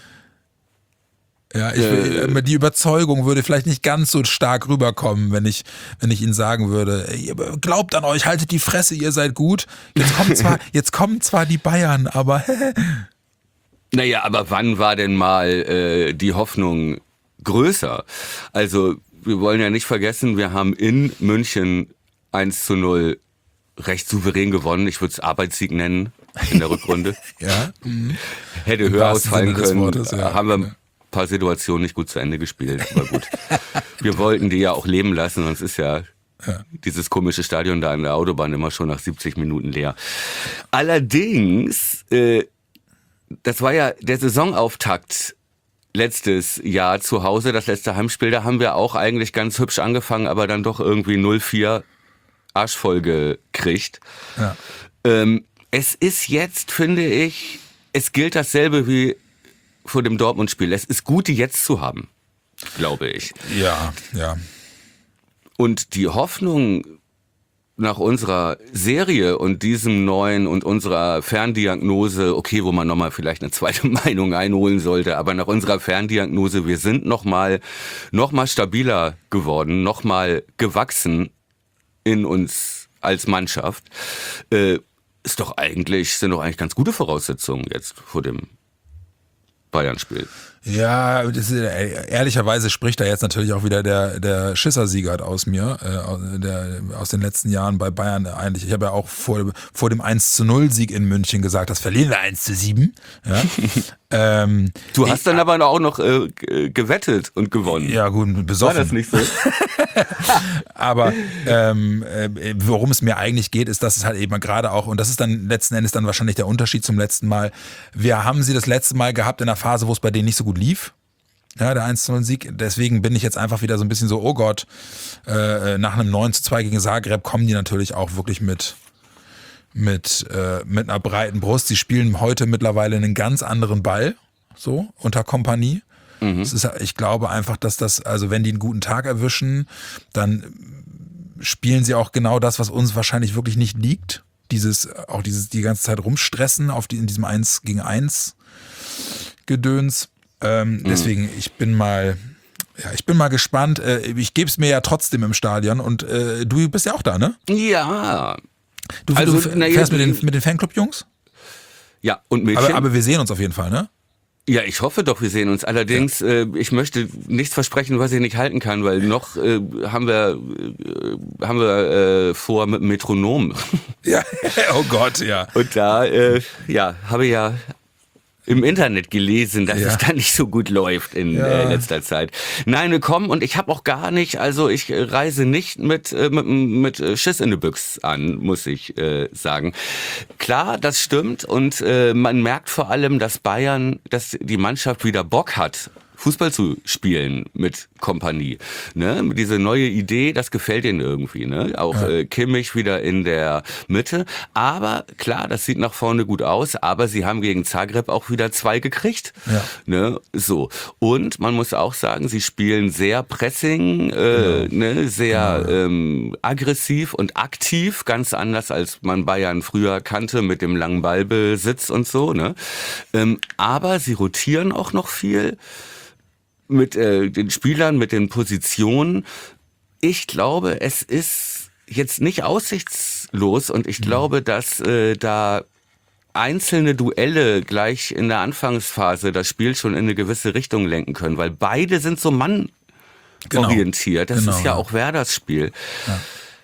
Ja, ich, äh, die Überzeugung würde vielleicht nicht ganz so stark rüberkommen, wenn ich, wenn ich ihnen sagen würde, ey, glaubt an euch, haltet die Fresse, ihr seid gut. Jetzt kommen zwar, jetzt kommen zwar die Bayern, aber naja, aber wann war denn mal äh, die Hoffnung größer? Also, wir wollen ja nicht vergessen, wir haben in München eins zu null recht souverän gewonnen. Ich würde es Arbeitssieg nennen in der Rückrunde. ja. Mhm. Hätte höher ausfallen können. Wortes, ja. Haben wir ein paar Situationen nicht gut zu Ende gespielt, aber gut. Wir wollten die ja auch leben lassen, sonst ist ja, ja dieses komische Stadion da an der Autobahn immer schon nach siebzig Minuten leer. Allerdings, äh, das war ja der Saisonauftakt letztes Jahr zu Hause, das letzte Heimspiel, da haben wir auch eigentlich ganz hübsch angefangen, aber dann doch irgendwie null vier arschvoll gekriegt. Ja. Ähm, es ist jetzt, finde ich, es gilt dasselbe wie vor dem Dortmund-Spiel. Es ist gut, die jetzt zu haben, glaube ich. Ja, ja. Und die Hoffnung nach unserer Serie und diesem neuen und unserer Ferndiagnose, okay, wo man nochmal vielleicht eine zweite Meinung einholen sollte, aber nach unserer Ferndiagnose, wir sind nochmal noch mal stabiler geworden, nochmal gewachsen in uns als Mannschaft, äh, ist doch eigentlich, sind doch eigentlich ganz gute Voraussetzungen jetzt vor dem Bayern-Spiel. Ja, das ist, ehrlicherweise spricht da jetzt natürlich auch wieder der, der Schisser-Siegert aus mir, äh, der, aus den letzten Jahren bei Bayern eigentlich. Ich habe ja auch vor, vor dem eins zu null Sieg in München gesagt, das verlieren wir eins zu sieben. Ja. ähm, du hast ich, dann aber auch noch äh, gewettet und gewonnen. Ja gut, besoffen. War das nicht so? Aber ähm, äh, worum es mir eigentlich geht, ist, dass es halt eben gerade auch, und das ist dann letzten Endes dann wahrscheinlich der Unterschied zum letzten Mal, wir haben sie das letzte Mal gehabt in einer Phase, wo es bei denen nicht so gut lief. Ja, der eins zu null Sieg. Deswegen bin ich jetzt einfach wieder so ein bisschen so, oh Gott, äh, nach einem neun zu zwei gegen Zagreb kommen die natürlich auch wirklich mit, mit, äh, mit einer breiten Brust. Sie spielen heute mittlerweile einen ganz anderen Ball, so, unter Kompanie. Mhm. Es ist, ich glaube einfach, dass das, also wenn die einen guten Tag erwischen, dann spielen sie auch genau das, was uns wahrscheinlich wirklich nicht liegt. Dieses, auch dieses, die ganze Zeit rumstressen auf die, in diesem eins gegen eins Gedöns. Ähm, mhm. Deswegen, ich bin mal, ja, ich bin mal gespannt. Äh, ich gebe es mir ja trotzdem im Stadion und äh, du bist ja auch da, ne? Ja. Du, also, du fährst mit den, mit den Fanclub-Jungs? Ja, und Mädchen. Aber, aber wir sehen uns auf jeden Fall, ne? Ja, ich hoffe doch, wir sehen uns. Allerdings, ja. äh, ich möchte nichts versprechen, was ich nicht halten kann, weil noch äh, haben wir äh, haben wir äh, vor mit dem Metronom. Ja, oh Gott, ja. Und da, äh, ja, habe ich ja im Internet gelesen, dass ja. es da nicht so gut läuft in ja. äh, letzter Zeit. Nein, wir kommen und ich habe auch gar nicht, also ich reise nicht mit äh, mit, mit Schiss in die Büchs an, muss ich äh, sagen. Klar, das stimmt und äh, man merkt vor allem, dass Bayern, dass die Mannschaft wieder Bock hat, Fußball zu spielen mit Kompanie. Ne? Diese neue Idee, das gefällt ihnen irgendwie. Ne? Auch ja. äh, Kimmich wieder in der Mitte. Aber klar, das sieht nach vorne gut aus, aber sie haben gegen Zagreb auch wieder zwei gekriegt. Ja. Ne? So. Und man muss auch sagen, sie spielen sehr Pressing, äh, genau. ne? sehr genau. ähm, aggressiv und aktiv, ganz anders als man Bayern früher kannte mit dem langen Ballbesitz und so. Ne? Ähm, aber sie rotieren auch noch viel mit äh, den Spielern, mit den Positionen. Ich glaube, es ist jetzt nicht aussichtslos und ich mhm. glaube, dass äh, da einzelne Duelle gleich in der Anfangsphase das Spiel schon in eine gewisse Richtung lenken können, weil beide sind so mannorientiert. Genau. Das genau, ist ja, ja auch Werders Spiel. Ja.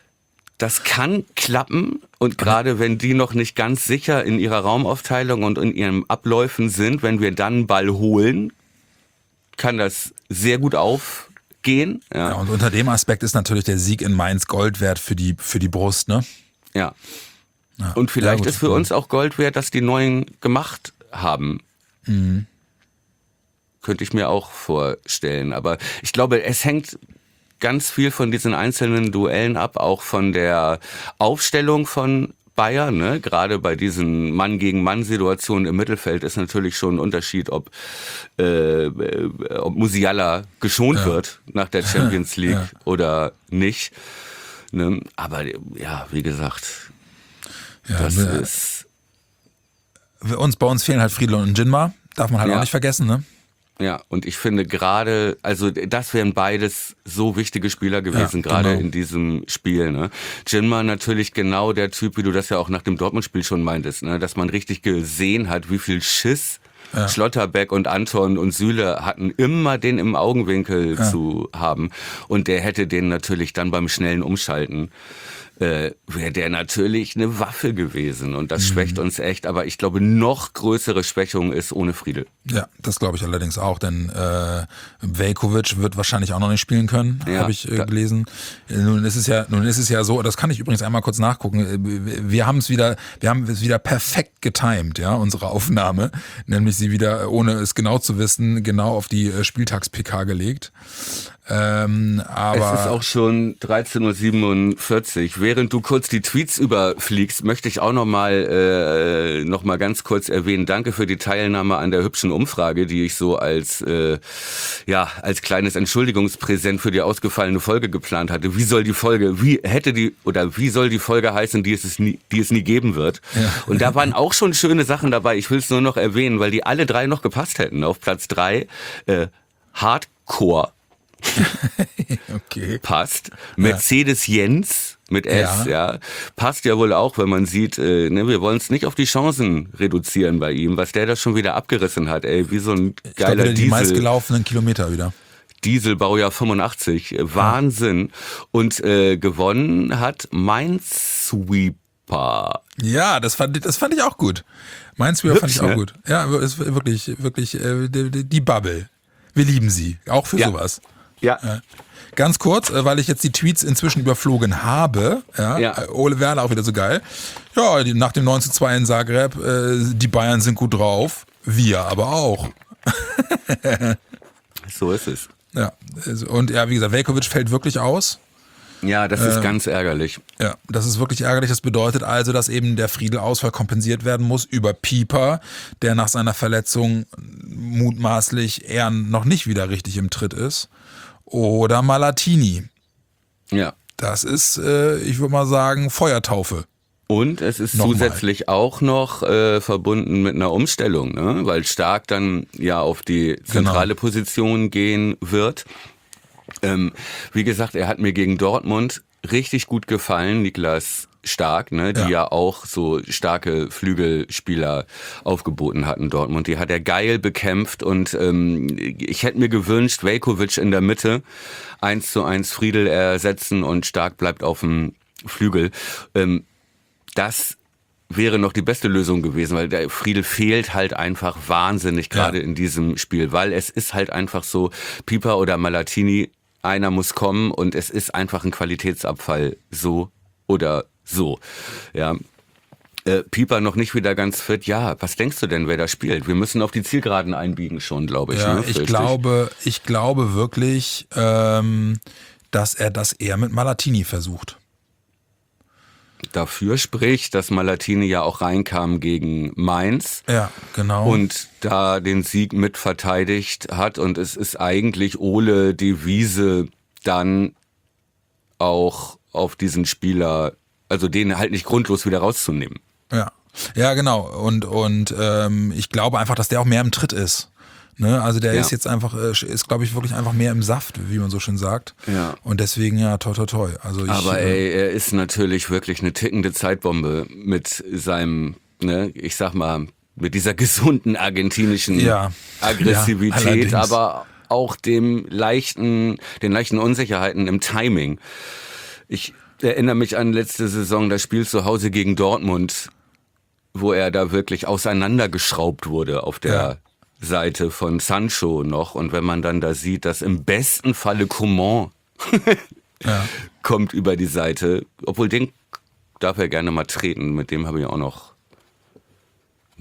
Das kann klappen und gerade wenn die noch nicht ganz sicher in ihrer Raumaufteilung und in ihren Abläufen sind, wenn wir dann einen Ball holen, kann das sehr gut aufgehen. Ja. Ja, und unter dem Aspekt ist natürlich der Sieg in Mainz Gold wert für die, für die Brust, ne? Ja. ja. Und vielleicht ja, ist für uns auch Gold wert, dass die Neuen gemacht haben. Mhm. könnte ich mir auch vorstellen. Aber ich glaube, es hängt ganz viel von diesen einzelnen Duellen ab, auch von der Aufstellung von Bayern, ne? Gerade bei diesen Mann-gegen-Mann-Situationen im Mittelfeld ist natürlich schon ein Unterschied, ob, äh, ob Musiala geschont ja. wird nach der Champions League ja. oder nicht. Ne? Aber ja, wie gesagt, ja, das wir, ist... Uns, bei uns fehlen halt Friedel und Jinma, darf man halt ja. auch nicht vergessen, ne? Ja, und ich finde gerade, also das wären beides so wichtige Spieler gewesen, ja, gerade genau. in diesem Spiel. Ne? Jinma natürlich genau der Typ, wie du das ja auch nach dem Dortmund-Spiel schon meintest, ne? Dass man richtig gesehen hat, wie viel Schiss ja. Schlotterbeck und Anton und Süle hatten, immer den im Augenwinkel ja. zu haben. Und der hätte den natürlich dann beim schnellen Umschalten Äh, wäre der natürlich eine Waffe gewesen und das mhm. schwächt uns echt, aber ich glaube, noch größere Schwächung ist ohne Friedel. Ja, das glaube ich allerdings auch, denn äh, Veljković wird wahrscheinlich auch noch nicht spielen können, ja, habe ich äh, gelesen. Nun ist es ja, nun ist es ja so, das kann ich übrigens einmal kurz nachgucken. Wir haben es wieder, wir haben es wieder perfekt getimed, ja, unsere Aufnahme, nämlich sie wieder, ohne es genau zu wissen, genau auf die Spieltags-P K gelegt. Ähm, aber es ist auch schon dreizehn Uhr siebenundvierzig. Während du kurz die Tweets überfliegst, möchte ich auch noch mal, äh, noch mal ganz kurz erwähnen. Danke für die Teilnahme an der hübschen Umfrage, die ich so als, äh, ja, als kleines Entschuldigungspräsent für die ausgefallene Folge geplant hatte. Wie soll die Folge, wie hätte die, oder wie soll die Folge heißen, die es nie, die es nie geben wird? Ja. Und da waren auch schon schöne Sachen dabei. Ich will es nur noch erwähnen, weil die alle drei noch gepasst hätten. Auf Platz drei, äh, Hardcore. Okay. Passt. Mercedes ja. Jens mit S, ja. ja. Passt ja wohl auch, wenn man sieht, äh, ne, wir wollen es nicht auf die Chancen reduzieren bei ihm, was der da schon wieder abgerissen hat, ey, wie so ein geiler ich glaub, wieder Diesel. Die meistgelaufenen Kilometer wieder. Diesel, Baujahr fünfundachtzig. Wahnsinn. Ja. Und äh, gewonnen hat Minesweeper. Ja, das fand, das fand ich auch gut. Minesweeper fand ich auch ne? gut. Ja, ist wirklich, wirklich äh, die, die Bubble. Wir lieben sie, auch für ja. sowas. Ja. ja. Ganz kurz, weil ich jetzt die Tweets inzwischen überflogen habe. Ja, ja. Ole Werner auch wieder so geil. Ja, nach dem neun zu zwei in Zagreb, die Bayern sind gut drauf. Wir aber auch. So ist es. Ja, und ja, wie gesagt, Veljković fällt wirklich aus. Ja, das ist äh, ganz ärgerlich. Ja, das ist wirklich ärgerlich. Das bedeutet also, dass eben der Friedel-Ausfall kompensiert werden muss über Pieper, der nach seiner Verletzung mutmaßlich eher noch nicht wieder richtig im Tritt ist. Oder Malatini. Ja. Das ist, äh, ich würde mal sagen, Feuertaufe. Und es ist Nochmal. zusätzlich auch noch äh, verbunden mit einer Umstellung, ne? Weil Stark dann ja auf die zentrale genau. Position gehen wird. Ähm, wie gesagt, er hat mir gegen Dortmund richtig gut gefallen, Niklas Stark, ne, die ja. ja auch so starke Flügelspieler aufgeboten hatten, Dortmund. Die hat er geil bekämpft und ähm, ich hätte mir gewünscht, Veljković in der Mitte, eins zu eins Friedel ersetzen und Stark bleibt auf dem Flügel. Ähm, das wäre noch die beste Lösung gewesen, weil der Friedel fehlt halt einfach wahnsinnig, gerade ja. in diesem Spiel, weil es ist halt einfach so, Pieper oder Malatini, einer muss kommen und es ist einfach ein Qualitätsabfall, so oder so. Ja. Äh, Pieper noch nicht wieder ganz fit. Ja, was denkst du denn, wer da spielt? Wir müssen auf die Zielgeraden einbiegen schon, glaube ich. Ja, ne? ich glaube, ich glaube wirklich, ähm, dass er das eher mit Malatini versucht. Dafür spricht, dass Malatini ja auch reinkam gegen Mainz. Ja, genau. Und da den Sieg mit verteidigt hat. Und es ist eigentlich Ole Devise dann auch auf diesen Spieler, also den halt nicht grundlos wieder rauszunehmen. Ja, ja genau. Und, und ähm, ich glaube einfach, dass der auch mehr im Tritt ist. Ne, also der ja. ist jetzt einfach, ist glaube ich wirklich einfach mehr im Saft, wie man so schön sagt. Ja. Und deswegen ja, toi toi toi. Also ich, Aber ey, er ist natürlich wirklich eine tickende Zeitbombe mit seinem, ne, ich sag mal, mit dieser gesunden argentinischen ja. Aggressivität, ja, aber auch dem leichten, den leichten Unsicherheiten im Timing. Ich erinnere mich an letzte Saison, das Spiel zu Hause gegen Dortmund, wo er da wirklich auseinandergeschraubt wurde auf der ja. Seite von Sancho noch. Und wenn man dann da sieht, dass im besten Falle Coman ja. kommt über die Seite, obwohl den darf er gerne mal treten, mit dem habe ich auch noch, ne?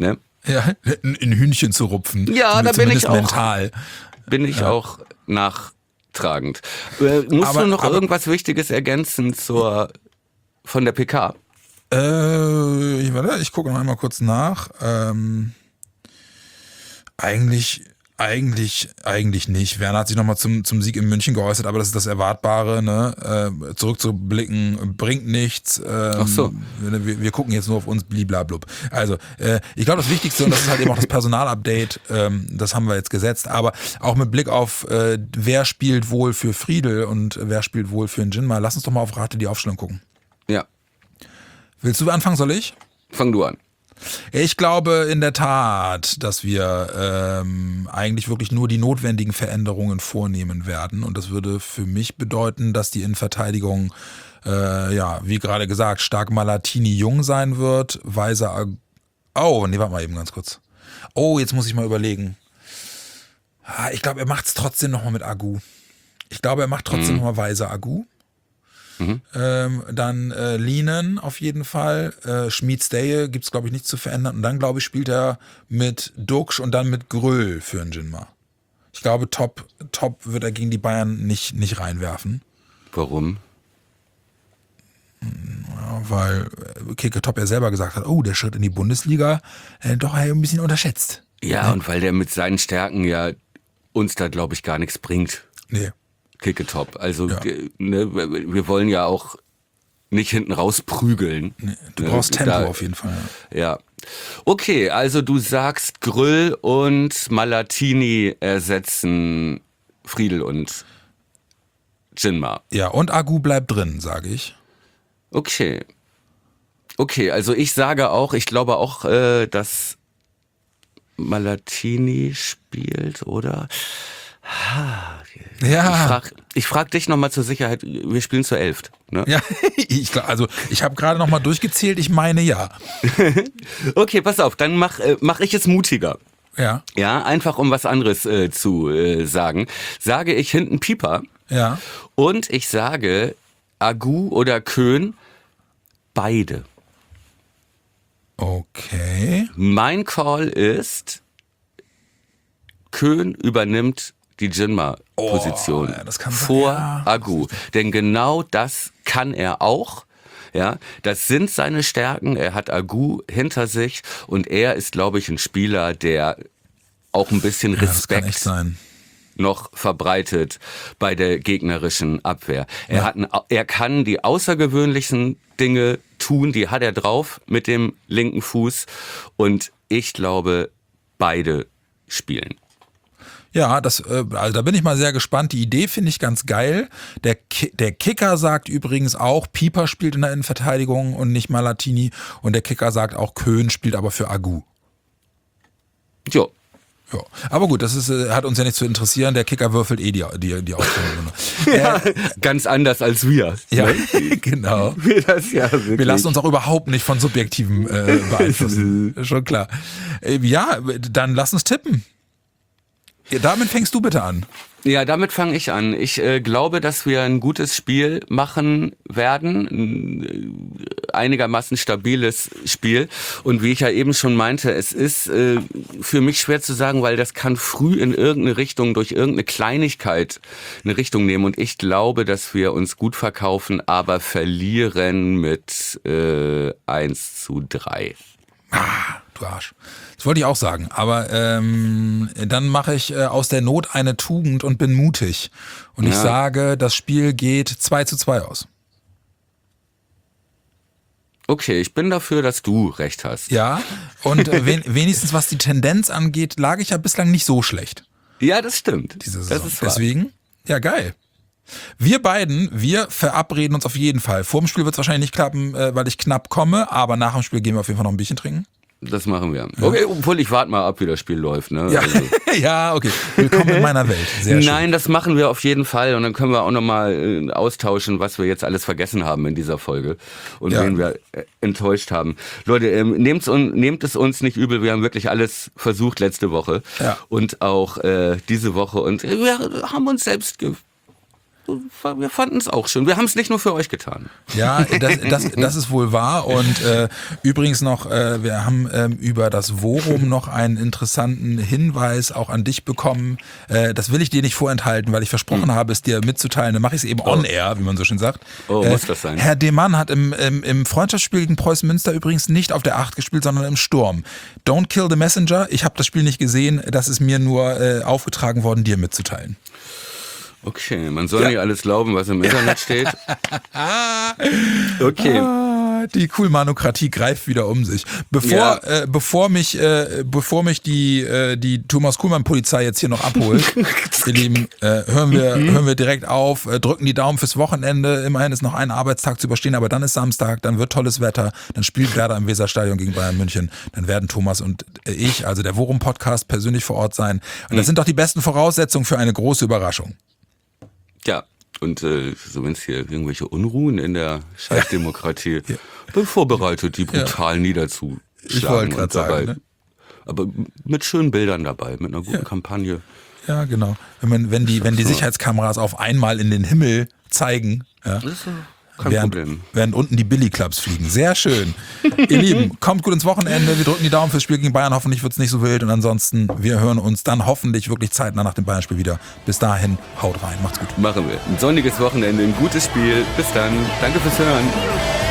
Ja, ein, ein Hühnchen zu rupfen. Ja, da bin ich auch. Mental. Bin ich ja. auch nachtragend. Äh, musst aber, du noch aber, irgendwas Wichtiges ergänzen zur von der P K? Äh, ich, warte, ich gucke noch einmal kurz nach. Ähm, eigentlich... Eigentlich, eigentlich nicht. Werner hat sich nochmal zum, zum Sieg in München geäußert, aber das ist das Erwartbare, ne? Äh, zurückzublicken bringt nichts. Ähm, Ach so. Wir, wir gucken jetzt nur auf uns, bliblablub. Also, äh, ich glaube, das Wichtigste, und das ist halt eben auch das Personalupdate, ähm, das haben wir jetzt gesetzt, aber auch mit Blick auf, äh, wer spielt wohl für Friedel und wer spielt wohl für Jinma, lass uns doch mal auf Rate die Aufstellung gucken. Ja. Willst du anfangen, soll ich? Fang du an. Ich glaube in der Tat, dass wir ähm, eigentlich wirklich nur die notwendigen Veränderungen vornehmen werden. Und das würde für mich bedeuten, dass die Innenverteidigung, äh, ja, wie gerade gesagt, stark Malatini jung sein wird. Weiser, Ag- oh, nee, warte mal eben ganz kurz. Oh, jetzt muss ich mal überlegen. Ich glaube, er macht es trotzdem nochmal mit Agu. Ich glaube, er macht trotzdem mhm. nochmal Weiser Agu. Mhm. Ähm, dann äh, Lienen auf jeden Fall. Äh, Schmid-Steje gibt es, glaube ich, nichts zu verändern. Und dann, glaube ich, spielt er mit Duxch und dann mit Gröll für einen Jinma. Ich glaube, Top, Top wird er gegen die Bayern nicht, nicht reinwerfen. Warum? Ja, weil Keke Top ja selber gesagt hat, oh, der Schritt in die Bundesliga, äh, doch ein bisschen unterschätzt. Ja, ja, und weil der mit seinen Stärken ja uns da, glaube ich, gar nichts bringt. Nee. Kicke Top. Also ja. ne, wir wollen ja auch nicht hinten raus prügeln. Nee, du brauchst Tempo da, auf jeden Fall. Ja. ja. Okay, also du sagst, Grüll und Malatini ersetzen Friedel und Jinma. Ja, und Agu bleibt drin, sage ich. Okay. Okay, also ich sage auch, ich glaube auch, äh, dass Malatini spielt, oder? Ja. Ich frage ich frag dich nochmal zur Sicherheit, wir spielen zur elf, ne? Ja, ich, also ich habe gerade nochmal durchgezählt, ich meine ja. Okay, pass auf, dann mach, äh, mach ich es mutiger. Ja. Ja, einfach um was anderes äh, zu äh, sagen. Sage ich hinten Pieper. Ja. Und ich sage Agu oder Köhn, beide. Okay. Mein Call ist, Köhn übernimmt die Jinma-Position oh, ja, das kann sein, vor ja. Agu. Denn genau das kann er auch. Ja, das sind seine Stärken. Er hat Agu hinter sich und er ist, glaube ich, ein Spieler, der auch ein bisschen ja, Respekt das kann echt sein. noch verbreitet bei der gegnerischen Abwehr. Er, ja. hat ein, er kann die außergewöhnlichen Dinge tun, die hat er drauf mit dem linken Fuß. Und ich glaube, beide spielen. Ja, das, also da bin ich mal sehr gespannt. Die Idee finde ich ganz geil. Der, Ki- der Kicker sagt übrigens auch, Pieper spielt in der Innenverteidigung und nicht Malatini. Und der Kicker sagt auch, Köhn spielt aber für Agu. Jo. Ja, aber gut, das ist, hat uns ja nicht zu interessieren. Der Kicker würfelt eh die, die, die Aufstellung. Ja, äh, ganz anders als wir. Ja, ne? Genau. Wir, das ja wir lassen uns auch überhaupt nicht von Subjektiven äh, beeinflussen. Schon klar. Äh, ja, dann lass uns tippen. Ja, damit fängst du bitte an. Ja, damit fange ich an. Ich äh, glaube, dass wir ein gutes Spiel machen werden, ein einigermaßen stabiles Spiel. Und wie ich ja eben schon meinte, es ist äh, für mich schwer zu sagen, weil das kann früh in irgendeine Richtung, durch irgendeine Kleinigkeit eine Richtung nehmen. Und ich glaube, dass wir uns gut verkaufen, aber verlieren mit äh, eins zu drei. Ah, du Arsch. Das wollte ich auch sagen, aber ähm, dann mache ich äh, aus der Not eine Tugend und bin mutig. Und ja. ich sage, das Spiel geht zwei zu zwei aus. Okay, ich bin dafür, dass du recht hast. Ja, und äh, wen, wenigstens was die Tendenz angeht, lag ich ja bislang nicht so schlecht. Ja, das stimmt. Diese Saison. Das ist wahr. Deswegen, ja geil. Wir beiden, wir verabreden uns auf jeden Fall. Vor dem Spiel wird es wahrscheinlich nicht klappen, äh, weil ich knapp komme, aber nach dem Spiel gehen wir auf jeden Fall noch ein Bierchen trinken. Das machen wir. Okay, obwohl ich warte mal ab, wie das Spiel läuft. Ne? Ja. Also. Ja, okay. Willkommen in meiner Welt. Sehr schön. Nein, das machen wir auf jeden Fall und dann können wir auch nochmal äh, austauschen, was wir jetzt alles vergessen haben in dieser Folge und ja. wen wir äh, enttäuscht haben. Leute, ähm, nehmt's un, nehmt es uns nicht übel, wir haben wirklich alles versucht letzte Woche ja. und auch äh, diese Woche und wir haben uns selbst ge- wir fanden es auch schön. Wir haben es nicht nur für euch getan. Ja, das, das, das ist wohl wahr. Und äh, übrigens noch, äh, wir haben ähm, über das Vorum noch einen interessanten Hinweis auch an dich bekommen. Äh, das will ich dir nicht vorenthalten, weil ich versprochen hm. habe, es dir mitzuteilen. Dann mache ich es eben on air, wie man so schön sagt. Oh, äh, muss das sein. Herr Demann hat im, im, im Freundschaftsspiel gegen Preußen Münster übrigens nicht auf der acht gespielt, sondern im Sturm. Don't kill the messenger. Ich habe das Spiel nicht gesehen. Das ist mir nur äh, aufgetragen worden, dir mitzuteilen. Okay, man soll ja. nicht alles glauben, was im Internet steht. Okay. Ah, die Kuhlmanokratie greift wieder um sich. Bevor, Ja. äh, bevor mich, äh, bevor mich die, äh, die Thomas Kuhlmann-Polizei jetzt hier noch abholt, ihr Lieben, äh, hören wir, hören wir direkt auf, äh, drücken die Daumen fürs Wochenende. Immerhin ist noch ein Arbeitstag zu überstehen, aber dann ist Samstag, dann wird tolles Wetter, dann spielt Werder im Weserstadion gegen Bayern München, dann werden Thomas und ich, also der Worum-Podcast, persönlich vor Ort sein. Und das sind doch die besten Voraussetzungen für eine große Überraschung. Ja, und äh, so wenn es hier irgendwelche Unruhen in der Scheißdemokratie, ja. bin vorbereitet, die brutal ja. niederzuschlagen. Ich wollte gerade sagen, ne? Aber mit schönen Bildern dabei, mit einer guten ja. Kampagne. Ja, genau. Wenn, man, wenn, die, wenn die Sicherheitskameras auf einmal in den Himmel zeigen, ja, das ist kein während, Problem. während unten die Billy Clubs fliegen. Sehr schön. Ihr Lieben, kommt gut ins Wochenende. Wir drücken die Daumen fürs Spiel gegen Bayern. Hoffentlich wird es nicht so wild. Und ansonsten, wir hören uns dann hoffentlich wirklich zeitnah nach dem Bayern-Spiel wieder. Bis dahin, haut rein. Macht's gut. Machen wir. Ein sonniges Wochenende, ein gutes Spiel. Bis dann. Danke fürs Hören.